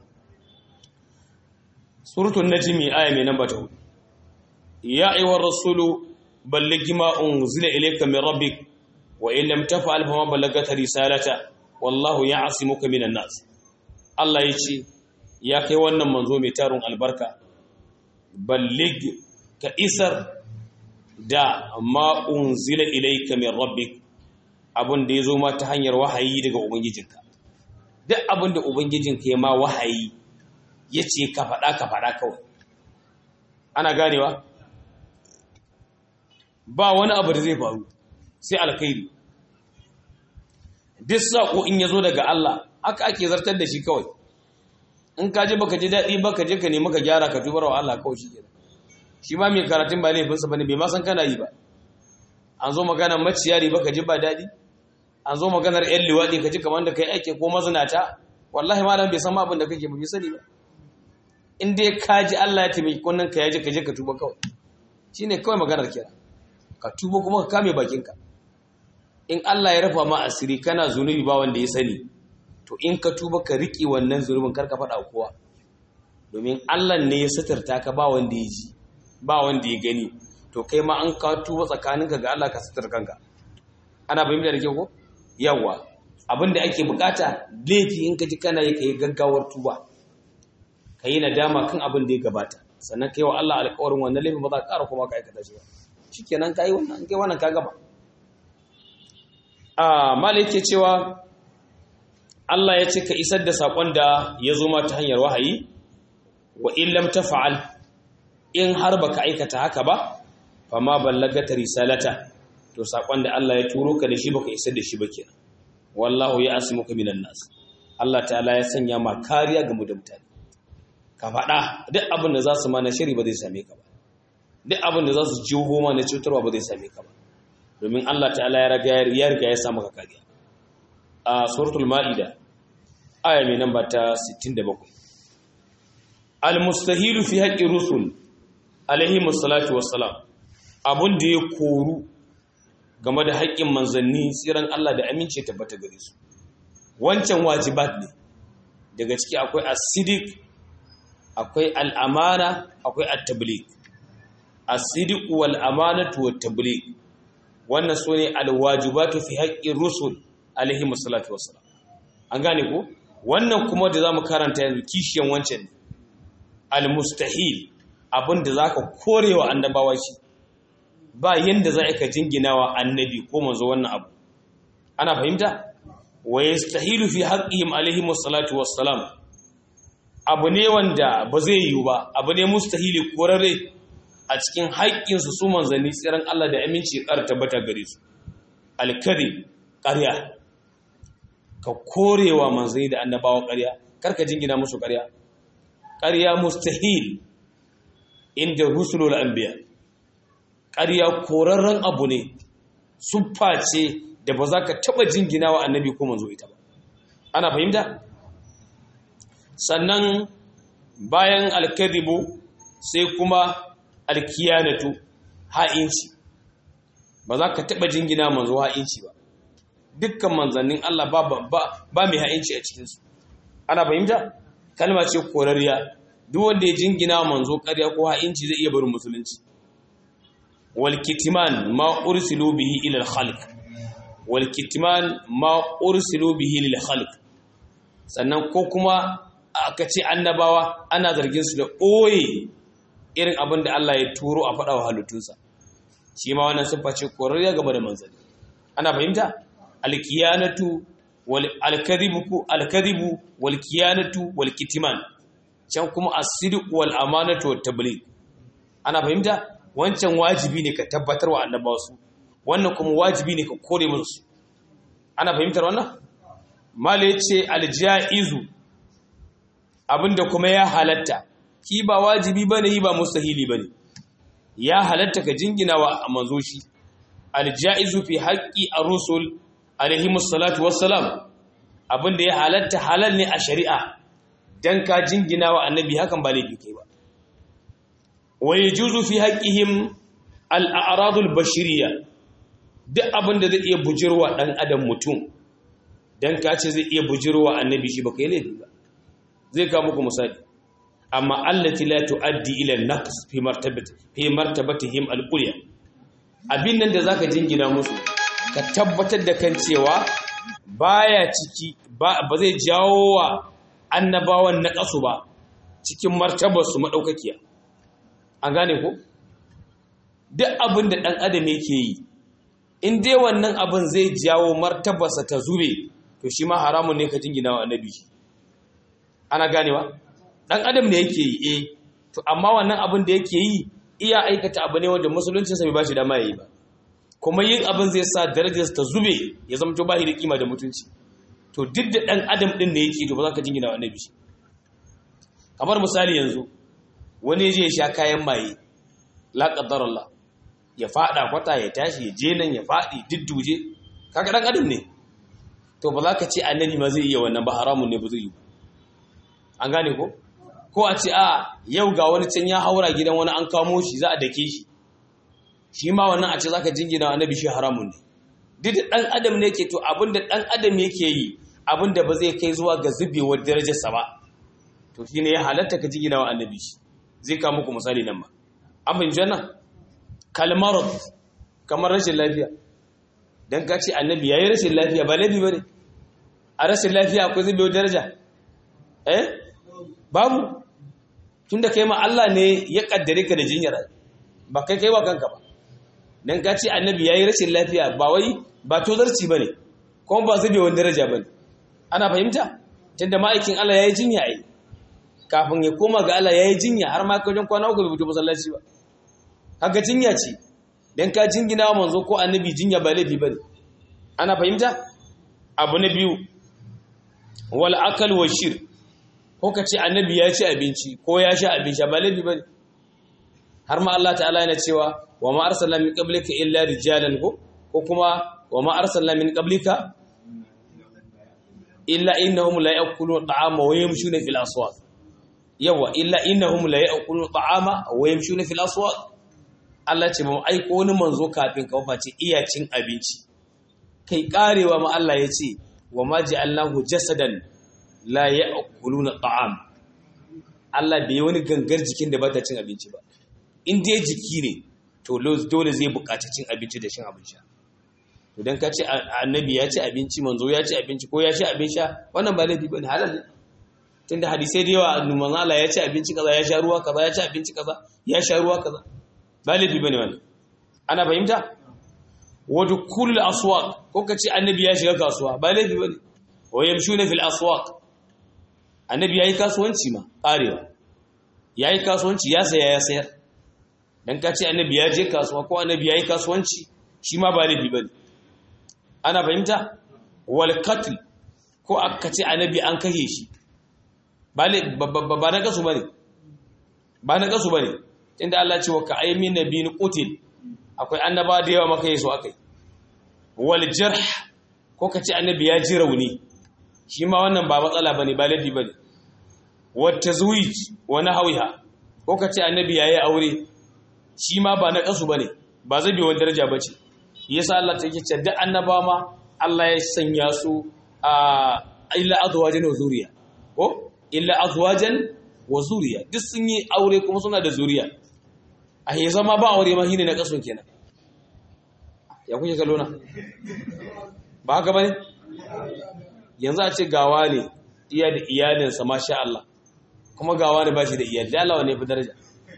suratul najmi aya mai namba ta ya ayyuhar rasulu balligh ma unzila ilayka min rabbik wa in lam taf'al fa ma ballagta risalata wallahu ya'simuka minan nas Allah yace ya kai wannan manzo mai tarun albarka balligh ka isar da ma unzila ilayka min rabbik abin da ya zo ma ta hanyar wahayi daga ubangijinka duk abin da ubangijinka ya ma wahayi ya ce ka faɗa ka faɗa kawai ana ganewa ba wani abu da zai faru sai alkhairi duk saƙo in ya zo daga Allah haka ake zartar da shi kawai in ka ji baka ji daɗi baka je ka nemi ka gyara ka tubar wa Allah kawai shi kenan shi ma mai karatun ba laifinsa bane bai ma san kana yi ba an zo maganar maciyari baka ji ba daɗi an zo maganar ‘yan liwaɗi ka ji kamar da kai aike ko mazinata wallahi malam bai san ma abin da kake ba bai sani ba in dai ka ji Allah ya taimaki kunnan ka yaji ka je ka tuba kawai shi ne kawai maganar kira ka tuba kuma ka kame bakinka in Allah ya rafa ma asiri kana zunubi ba wanda ya sani to in ka tuba ka riƙe wannan zunubin kar ka faɗa kowa domin Allah ne ya suturta ka ba wanda ya ji ba wanda ya gani to kai ma an ka tuba tsakaninka ga Allah ka sutur kanka ana fahimta da kyau ko yawa abinda ake bukata laifi in ka ji kana yi kai gaggawar tuba kai nadama kan abin da ya gabata sannan kai wa Allah alƙawarin wannan laifin ba za ka ƙara kuma ka aikata shi ba shikenan kai wannan kai wannan ka gaba ah malai yake cewa Allah ya ce ka isar da sakon da ya zo ma ta hanyar wahayi wa in lam tafa'al in har baka aikata haka ba fama ballagata risalata to sakon da Allah ya turo ka da shi baka isar da shi ba kenan wallahu ya'simuka minan nas Allah ta'ala ya sanya ma kariya ga mu da mutane ka faɗa duk abin da za su ma na shiri ba zai same ka ba duk abin da za su jiho ma na cutarwa ba zai same ka ba domin Allah ta'ala ya riga ya riga ya sa maka kariya a suratul maida aya mai namba ta sittin da bakwai al-mustahilu fi haqqi rusul alaihi wassalatu wassalam abun da ya koru game da haƙƙin manzanni tsiran Allah da amince tabbata gare su wancan wajibat ne daga ciki akwai as-sidiq akwai al-amana akwai at-tabligh as-sidiq wal amanatu wat tabligh wannan sune alwajibatu fi haqqi rusul alaihi wassalatu wassalam an gane ko wannan kuma da zamu karanta yanzu kishiyan wancan almustahil abinda zaka korewa annabawa shi ba yanda za ka jinginawa annabi ko manzo wannan abu ana fahimta wa yastahilu fi haqqihim alaihi wassalatu wassalam abu ne wanda ba zai yiwu ba abu ne mustahili korare a cikin haƙƙinsu su manzanni tsiran Allah da aminci ƙar tabbata gare su alkari ƙarya ka korewa manzanni da annabawa ƙarya karka jingina musu ƙarya ƙarya mustahil inda rusulul anbiya ƙarya korarren abu ne suffa ce da ba za ka taɓa jingina wa annabi ko manzo ita ba ana fahimta sannan bayan alkadibu sai kuma alkiyanatu ha'inci ba za ka taɓa jingina manzo ha'inci ba dukkan manzannin Allah ba ba ba mai ha'inci a cikinsu ana fahimta kalma ce korariya duk wanda ya jingina manzo ƙarya ko ha'inci zai iya barin musulunci wal kitman ma ursilu bihi ila al khalq wal kitman ma ursilu bihi lil khalq sannan ko kuma aka ce annabawa ana zargin su da ɓoye irin abin da Allah ya turo a faɗa wa halittunsa shi ma wannan siffa ce korariya gaba da manzanni ana fahimta alkiyanatu wal alkadhibu alkadhibu wal kiyanatu wal kitman can kuma as-sidq wal amanatu wat tabligh ana fahimta wancan wajibi ne ka tabbatar wa annabawa su wannan kuma wajibi ne ka kore musu ana fahimtar wannan mala yace aljaizu abinda kuma ya halatta ki ba wajibi bane yi ba mustahili bane ya halatta ka jingina wa manzo shi aljaizu fi haqqi ar-rusul alaihi musallatu wassalam abinda ya halatta halal ne a shari'a dan ka jingina wa annabi hakan ba laifi kai ba wa yajuzu fi haqqihim al-a'radul bashiriyya duk abinda zai iya bujirwa dan adam mutum dan ka ce zai iya bujirwa annabi shi baka yi laifi ba zai ka muku misali amma allati la tuaddi ila an-naqs fi martabati fi martabatihim al-ulya abin nan da zaka jingina musu ka tabbatar da kan cewa baya ciki ba zai jawo wa annabawan naqasu ba cikin martabar su madaukakiya an gane ko duk abin da dan adam yake yi in dai wannan abin zai jawo martabarsa ta zube to shi ma haramun ne ka jingina wa annabi ana ganewa dan adam ne yake yi eh to amma wannan abin da yake yi iya aikata abu ne wanda musulunci sa bai bashi dama yayi ba kuma yin abin zai sa darajarsa ta zube ya zama to bai da kima da mutunci to duk da dan adam din ne yake to ba za ka jingina wa annabi shi kamar misali yanzu wani ya je ya sha kayan maye la qadarallah ya fada kwata ya tashi ya je nan ya fadi didduje kaga dan adam ne to ba za ka ce annabi ma zai iya wannan ba haramun ne ba zai yi an gane ko ko a ce a yau ga wani can ya haura gidan wani an kamo shi za a dake shi shi ma wannan a ce zaka jingina annabi shi haramun ne duk da dan adam ne yake to abinda dan adam yake yi abinda ba zai kai zuwa ga zubewar darajarsa ba to shine ya halatta ka jingina wa annabi shi zai ka muku misali nan ma an fahimci wannan kalmar kamar rashin lafiya dan ka ce annabi yayi rashin lafiya ba laifi bane a rashin lafiya akwai zubewar daraja eh babu tunda kai ma Allah ne ya kaddare ka da jinyar ba kai kai wa kanka ba dan ka ce annabi yayi rashin lafiya ba wai ba tozarci bane kuma ba zubewar daraja bane ana fahimta tunda ma'aikin Allah yayi jinya ai kafin ya koma ga Allah yayi jinya har ma wajen kwana uku bai fito masallaci ba haka jinya ce dan ka jingina manzo ko annabi jinya ba laifi bane ana fahimta abu na biyu wal akal wa shir ko ka ce annabi ya ci abinci ko ya sha abinci ba laifi bane har ma Allah ta'ala yana cewa wa ma arsalna min qablika illa rijalan ko ko kuma wa ma arsalna min qablika illa innahum la ya'kuluna ta'ama wa yamshuna fil aswaq yawa illa innahum la ya'kuluna ta'ama wa yamshuna fil aswaq Allah ce ba mu aiko wani manzo kafin ka face iya cin abinci kai karewa ma Allah ya ce wa ma ja'alnahu jasadan la ya'kuluna ta'am Allah bai wani gangar jikin da bata cin abinci ba in dai jiki ne to dole zai buƙaci cin abinci da shin abin sha idan ka ce annabi ya ci abinci manzo ya ci abinci ko ya ci abin sha wannan ba laifi bane halal ne tunda hadisai da yawa manzo Allah ya ci abinci kaza ya sha ruwa kaza ya ci abinci kaza ya sha ruwa kaza ba laifi bane wannan ana fahimta wa dukul aswaq ko ka ce annabi ya shiga kasuwa ba laifi bane wa yamshuna fil aswaq annabi yayi kasuwanci ma karewa yayi kasuwanci ya saya ya sayar dan ka ce annabi ya je kasuwa ko annabi yayi kasuwanci shi ma ba laifi bane ana fahimta wal qatl ko aka ce annabi an kashe shi ba ba na kasu bane ba na kasu bane inda Allah ce wa ka aymin nabiyin qutil akwai annaba da yawa maka yeso akai wal jarh ko ka ce annabi ya ji rauni shi ma wannan ba matsala bane ba laifi bane wat tazwij wa nahwiha ko ka ce annabi yayi aure shi ma ba na kasu bane ba zai bi wani daraja bace yasa Allah take ce da annaba ma Allah ya sanya su a illa azwajan wa zuriya ko illa azwajan wa zuriya duk sun yi aure kuma suna da zuriya a yi zama ba aure ma shine na kasun kenan ya kuke kallo na ba haka bane yanzu a ce gawa ne iya da iyalinsa masha Allah kuma gawa ne ba shi da iyali da Allah ne fi daraja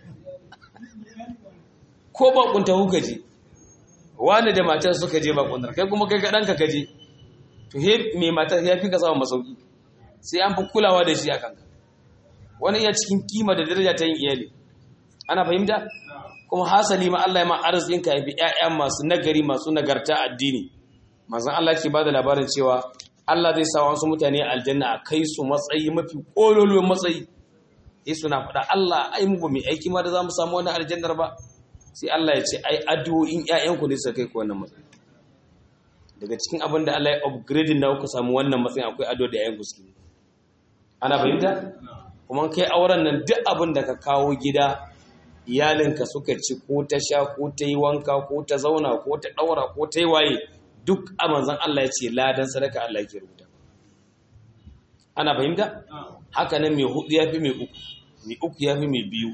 ko ba kunta huka je wani da matar suka je ba kuntar kai kuma kai kaɗan ka kaje to he me matar ya fi ka samun masauki sai an fi kulawa da shi a kanka wani iya cikin kima da daraja ta yin iyali ana fahimta kuma hasali ma Allah ya ma arzikin ka yafi ƴaƴa masu nagari masu nagarta addini manzon Allah ke bada labarin cewa Allah zai sa wasu mutane aljanna a kai su matsayi mafi kololuwan matsayi sai suna faɗa Allah ai mu ba mu aiki ma da zamu samu wannan aljannar ba sai Allah ya ce ai addu'o'in ƴaƴanku ne suka kai ku wannan matsayi daga cikin abin da Allah ya upgrade na ku samu wannan matsayin akwai addu'a da ƴaƴanku suke ana fahimta kuma kai auren nan duk abin da ka kawo gida iyalinka suka ci ko ta sha ko ta yi wanka ko ta zauna ko ta ɗaura ko ta yi waye duk a manzan Allah ya ce ladan sadaka Allah ke rubuta ana fahimta haka nan mai hudu ya fi mai uku mai uku ya fi mai biyu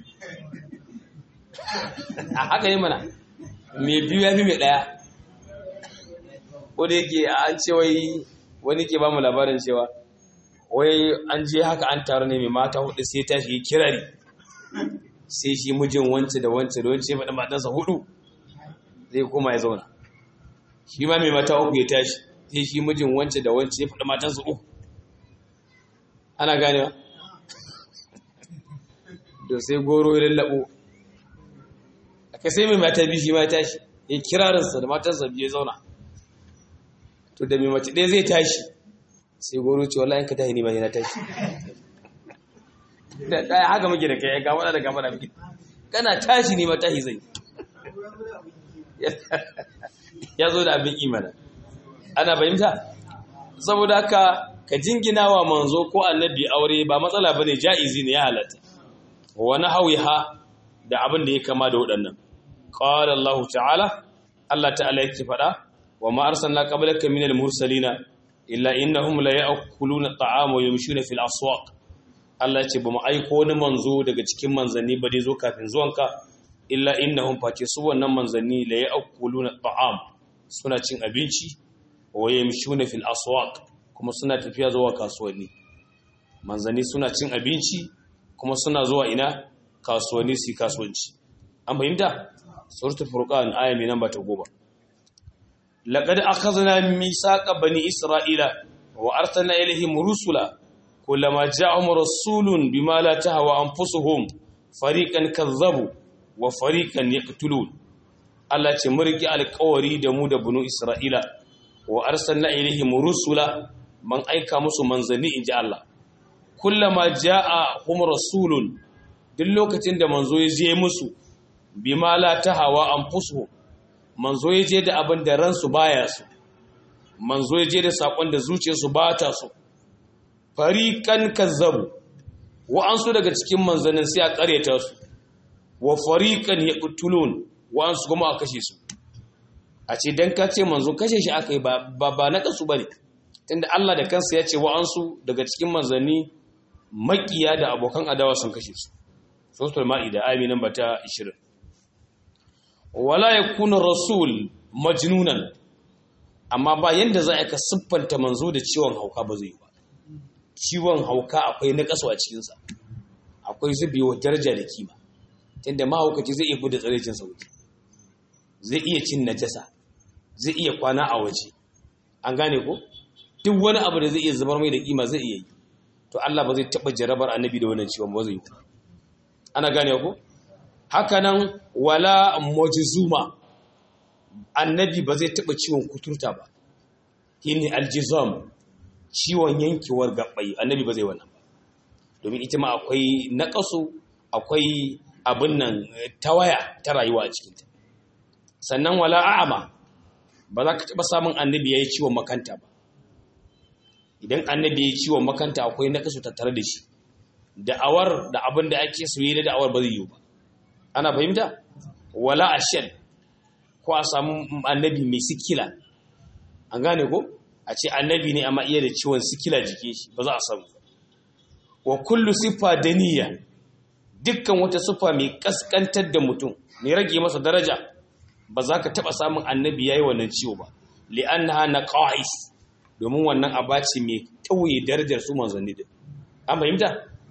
a haka yi mana mai biyu ya fi mai ɗaya ko da yake an ce wai wani ke ba mu labarin cewa wai an je haka an taru ne mai mata hudu sai ta shi kirari sai shi mijin wance da wance da wance faɗa matansa hudu zai koma ya zauna shi ma mai mata uku ya tashi sai shi mijin wance da wance ya faɗa matansa uku ana ganewa da sai goro ya lallabo aka sai mai mata biyu shi ma ya tashi ya kirarinsa da matansa biyu ya zauna to da mai mace ɗaya zai tashi sai goro ce wallahi ka tashi ni ma yana tashi da ɗaya haka muke da kai ga wada da gaba da muke kana tashi ne ma tashi zai ya zo da abin imana ana fahimta saboda haka ka jingina wa manzo ko annabi aure ba matsala bane jaizi ne ya halatta wa nahwiha da abin da ya kama da waɗannan qala Allah ta'ala Allah ta'ala yake faɗa wa ma arsalna qablaka minal mursalina illa innahum la ya'kuluna at'ama wa yamshuna fil aswaq Allah ce ba mu aiko wani manzo daga cikin manzanni ba dai zo kafin zuwanka illa innahum fati su wannan manzanni la ya'kuluna at'am suna cin abinci wa yamshuna fil aswaq kuma suna tafiya zuwa kasuwanni manzanni suna cin abinci kuma suna zuwa ina kasuwanni su kasuwanci an fahimta suratul furqan aya mai namba ta goma laqad akhadna mithaqa bani isra'ila wa arsalna ilayhim rusula kullama ja'ahum rasulun bima la tahwa anfusuhum fariqan kazzabu wa fariqan yaqtulun Allah ce murki alƙawari da mu da bunu isra'ila wa arsalna ilayhim rusula man aika musu manzanni inji Allah kullama ja'ahum rasulun duk lokacin da manzo ya je musu bima la tahawa anfusuhum manzo ya je da abin da ransu baya su manzo ya je da sakon da zuciyarsu ba ta so fariqan kazzabu wa ansu daga cikin manzannin sai a kareta su wa fariqan yaqtulun wa ansu kuma a kashe su a ce dan ka ce manzo kashe shi akai ba ba na kasu bane tunda Allah da kansa ya ce wa ansu daga cikin manzanni makiya da abokan adawa sun kashe su suratul maida ayi namba ta ishirin wala yakunu rasul majnunan amma ba yanda za a ka siffanta manzo da ciwon hauka ba zai yi ba. Ciwon hauka akwai nakasu a cikinsa, akwai zubewa daraja da kima, tunda mahaukaci zai iya buɗe tsarecin sauki, zai iya cin najasa, zai iya kwana a waje, an gane ko duk wani abu da zai iya zubar mai da kima zai iya yi. To Allah ba zai taɓa jarabar annabi da wannan ciwon ba zai yi. Ana gane ko haka nan wala mujzuma, annabi ba zai taɓa ciwon kuturta ba, shine aljizam, ciwon yankewar gabbai, annabi ba zai wannan ba, domin ita ma akwai naƙasu, akwai abin nan tawaya ta rayuwa a cikinta. Sannan wala a'ama, ba za ka taɓa samun annabi ya yi ciwon makanta ba. Idan annabi ya yi ciwon makanta akwai naƙasu tattare da shi, da'awar da abin da ake so yi da da'awar ba zai yi ba. Ana fahimta? Wala ashal, ko a samu annabi mai sikila, an gane ko a ce annabi ne amma iya da ciwon sikila jike shi, ba za a samu. Wa kullu siffa daniya, dukkan wata siffa mai kaskantar da mutum, mai rage masa daraja, ba za ka taɓa samun annabi ya yi wannan ciwo ba, li'annaha naqais, domin wannan abaci mai tauye darajar su manzanni din. An fahimta?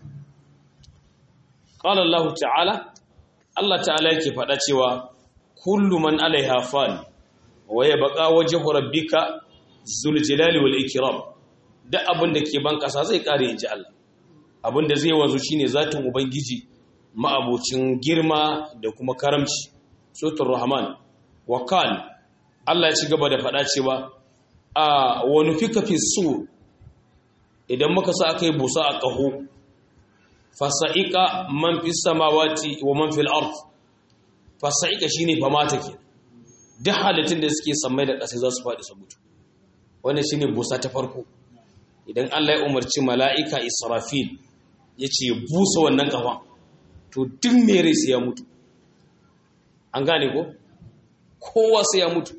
Qala Allah ta'ala, Allah ta'ala yake faɗa cewa kullu man alaiha fan wa yabqa wajhu rabbika zul jalali wal ikram. Da abin da ke ban kasa zai kare inji Allah. Abin da zai wanzu shine zatin ubangiji ma'abocin girma da kuma karamci. Suratul Rahman. Wa qala, Allah ya ci gaba da faɗa cewa a wa nufika fi sur, idan muka sa akai busa a ƙaho, fasa'ika man fi samawati wa man fil ard. Fasa'ika shine famata ke, duk halittun da suke sammai da ƙasa za su faɗi su mutu. Wannan shine busa ta farko. Idan Allah ya umarci mala'ika Israfil ya ce busa wannan ƙafa, to duk mai rai sai ya mutu. An gane ko? Kowa sai ya mutu.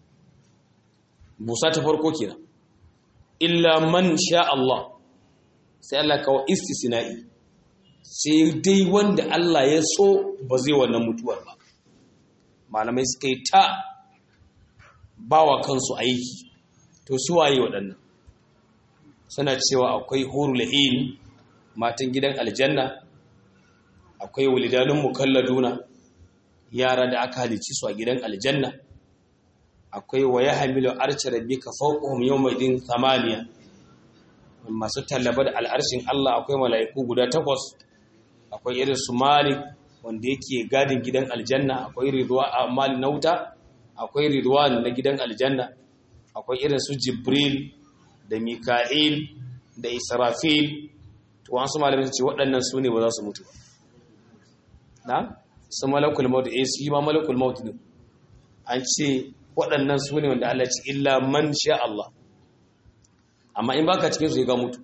Busa ta farko kenan. Illa man sha Allah, sai Allah kawo istisna'i, sai dai wanda Allah ya so ba zai wannan mutuwar ba. Malamai suka yi ta bawa kansu aiki, to su waye waɗannan? Suna cewa akwai hurul ain, matan gidan aljanna, akwai walidanun mukalladuna, yara da aka halici su a gidan aljanna, akwai wa yahmilu arsha rabbika fawqahum yawma idin thamaniya, masu tallaba da al'arshin Allah akwai mala'iku guda takwas. Akwai irin su Malik wanda yake gadin gidan aljanna, akwai Ridwan Amal Nauta, akwai Ridwan na gidan aljanna, akwai irin su Jibril da Mika'il da Israfil. To wasu malamai su ce waɗannan su ne ba za su mutu ba. Na? Su malakul maut, eh su ma malakul maut ne. An ce waɗannan su ne wanda Allah ce illa man sha Allah. Amma in baka cikin su ya ga mutu.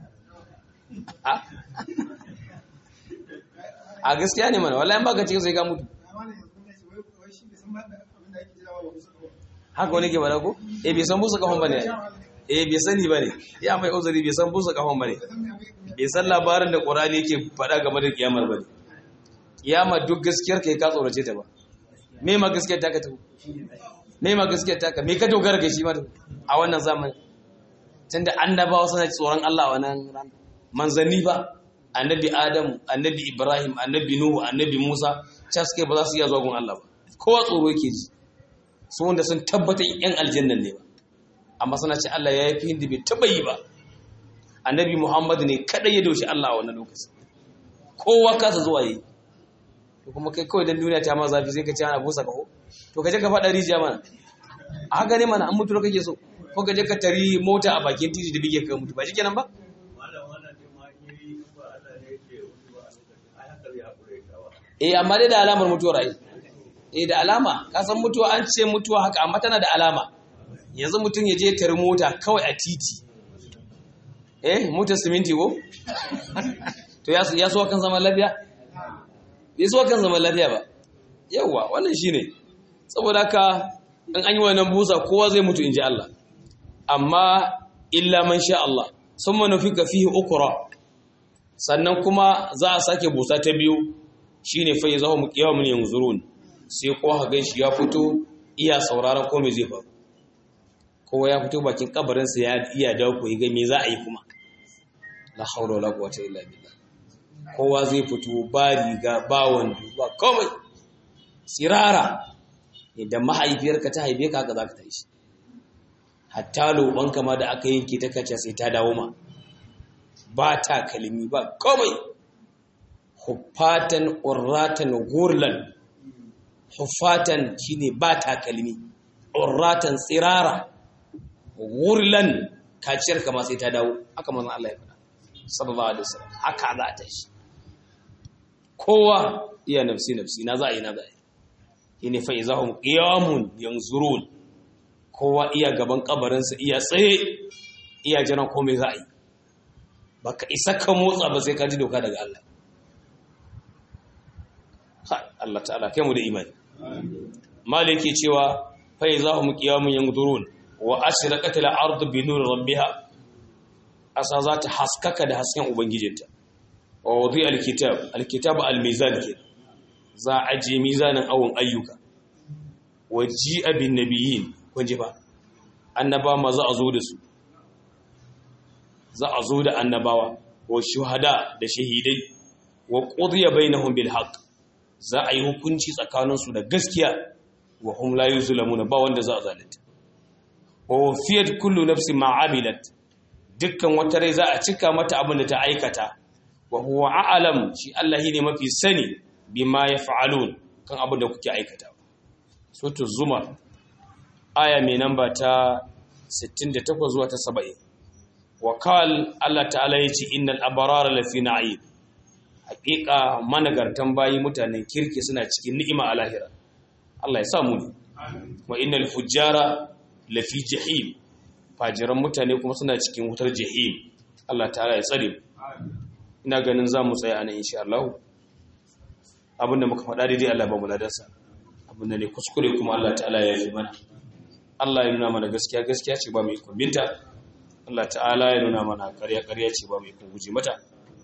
A gaskiya ne mana, wallahi in baka cikin su ya ga mutu. Haka wani ke bada ko? Eh bai san busa kafan bane. Eh bai sani bane. Ya mai uzuri bai san busa kafan bane. Bai san labarin da Qur'ani yake faɗa game da kiyamar bane. Kiyama duk gaskiyar kai ka tsorace ta ba. Me ma gaskiyar ta ka ta? Me ma gaskiyar ta ka? Me ka dogara ga shi ma a wannan zamani? Tunda annabawa suna tsoron Allah a wannan ran. Manzanni ba, annabi Adam, annabi Ibrahim, annabi Nuhu, annabi Musa, ta suke ba za su iya zuwa gun Allah ba. Kowa tsoro yake ji. Su wanda sun tabbata yan aljannan ne ba. Amma suna ce Allah ya yafi hindi bai taba yi ba. Annabi Muhammad ne kadai ya doshi Allah a wannan lokaci. Kowa kasa zuwa yi. To kuma kai kawai dan duniya ta ma zafi sai ka ce ana busa kaho. To kaje ka faɗa rijiya mana. A haka ne mana an mutu kake so. Ko kaje ka tari mota a bakin titi da bige ka mutu ba shikenan ba? Eh amma dai da alamar mutuwar ai. Eh da alama, ka san mutuwa an ce mutuwa haka amma tana da alama. Yanzu mutum ya je tari mota kawai a titi. Eh motar siminti ko? To ya ya so kan zaman lafiya? Bai so kan zaman lafiya ba. Yawwa wannan shine. Saboda haka in an yi wannan busa kowa zai mutu inji Allah. Amma illa man sha Allah. Summa nufika fihi ukra. Sannan kuma za a sake busa ta biyu. Shine fa yazahum qiyamun yanzurun, sai ko ha ganshi ya fito iya sauraron ko me zai faru. kowa ya fito bakin kabarinsa ya iya dawo ko ga me za a yi kuma la haula wala quwwata illa billah. Kowa zai fito ba riga ba wando ba komai sirara. Idan mahaifiyarka ta haife ka haka zaka tashi, hatta lobanka ma da aka yanke ta kace sai ta dawo ma, ba ta kalmi ba komai. Huffatan urratan gurlan, huffatan shine ba ta kalmi, urratan tsirara, gurlan kaciyar ka ma sai ta dawo. Haka manzon Allah ya faɗa sallallahu alaihi wasallam, haka za ta shi. Kowa iya nafsi nafsi, na za a yi na za a yi. Ine fa izahum qiyamun yanzurun, kowa iya gaban kabarinsa iya tsaye iya jiran komai za a yi. Baka isa ka motsa ba sai ka ji doka daga Allah. Ha Allah ta'ala kai mu da imani. Maliki cewa fa izahum qiyamun yanzurun wa ashraqat al-ardu bi nur rabbiha, asa za ta haskaka da hasken ubangijinta. Wa wadi al-kitab, al-kitab al-mizan ke, za a je mizanin awon ayyuka. Waji abin nabiyin, kun ji ba, annaba ma za a zo da su, za a zo da annabawa, wa shuhada da shahidai, wa qudiya bainahum bil haqq, za a yi hukunci tsakaninsu da gaskiya, wa hum la yuzlamuna, ba wanda za a zalunta. Wa wafiyat kullu nafsin ma amilat, dukkan wata rai za a cika mata abin da ta aikata. Wa huwa a'lam, shi Allah ne mafi sani bima yaf'alun, kan abin da kuke aikata. Suratul Zumar aya mai namba ta sittin da takwas zuwa ta saba'in. Wa qal Allah ta'ala yace innal abrara lafi na'im, haqiqa managartan bayi mutanen kirki suna cikin ni'ima a lahira. Allah ya sa mu ne. Wa innal fujjara lafi jahim, fajiran mutane kuma suna cikin wutar jahim. Allah ta'ala ya tsare mu. Ina ganin za mu tsaya anan insha Allah. Abinda muka faɗa daidai Allah ba mu ladarsa, abinda ne kuskure kuma Allah ta'ala ya yi mana. Allah ya nuna mana gaskiya gaskiya ce ba mu ikon binta, Allah ta'ala ya nuna mana ƙarya ƙarya ce ba mu ikon guje mata.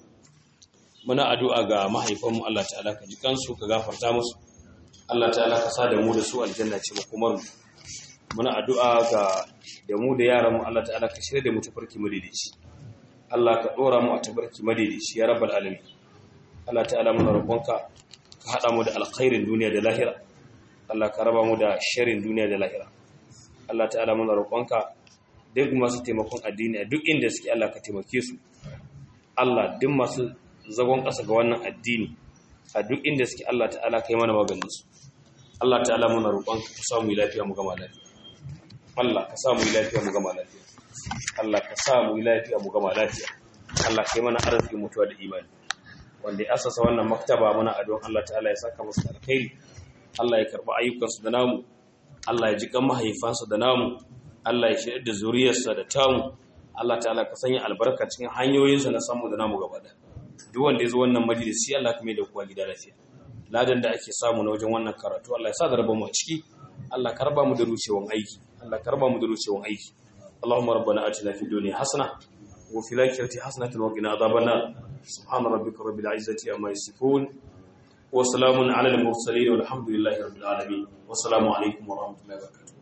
Muna addu'a ga mahaifanmu, Allah ta'ala ka ji kansu ka gafarta musu, Allah ta'ala ka sa da mu da su aljanna ce makomar mu. Muna addu'a ga da mu da yaran mu, Allah ta'ala ka shirya da mu tafarki madaidaici, Allah ka dora mu a tafarki madaidaici ya rabbal alamin. Allah ta'ala muna roƙonka ka haɗa mu da alkhairin duniya da lahira, Allah ka raba mu da sharrin duniya da lahira. Allah ta'ala muna roƙonka duk masu taimakon addini a duk inda suke, Allah ka taimake su. Allah duk masu zagon ƙasa ga wannan addini a duk inda suke, Allah ta'ala ka yi mana maganin su. Allah ta'ala muna roƙonka ka samu lafiya mu gama lafiya. Allah ka samu lafiya mu gama lafiya. Allah ka samu lafiya mu gama lafiya. Allah ka yi mana arziki mutuwa da imani. Wanda ya asasa wannan maktaba muna addu'an Allah ta'ala ya saka musu alkhairi, Allah ya karba ayyukansu da namu, Allah ya ji kan mahaifansu da namu, Allah ya shirya da zuriyarsa da tamu, Allah ta'ala ka sanya albarka cikin hanyoyinsa na samu da namu gaba da. Duk wanda ya zo wannan majalisi Allah ka mai da kowa gida lafiya. Ladan da ake samu na wajen wannan karatu Allah ya sa da rabon mu a ciki, Allah ka raba mu da rucewan aiki, Allah ka raba mu da rucewan aiki. Allahumma rabbana atina fid dunya hasana wa fil akhirati hasanatan wa qina adhaban nar. Subhana rabbika rabbil izzati amma yasifun wa salamun ala al mursalin walhamdulillahi rabbil alamin. Wassalamu alaikum wa rahmatullahi wa barakatuh.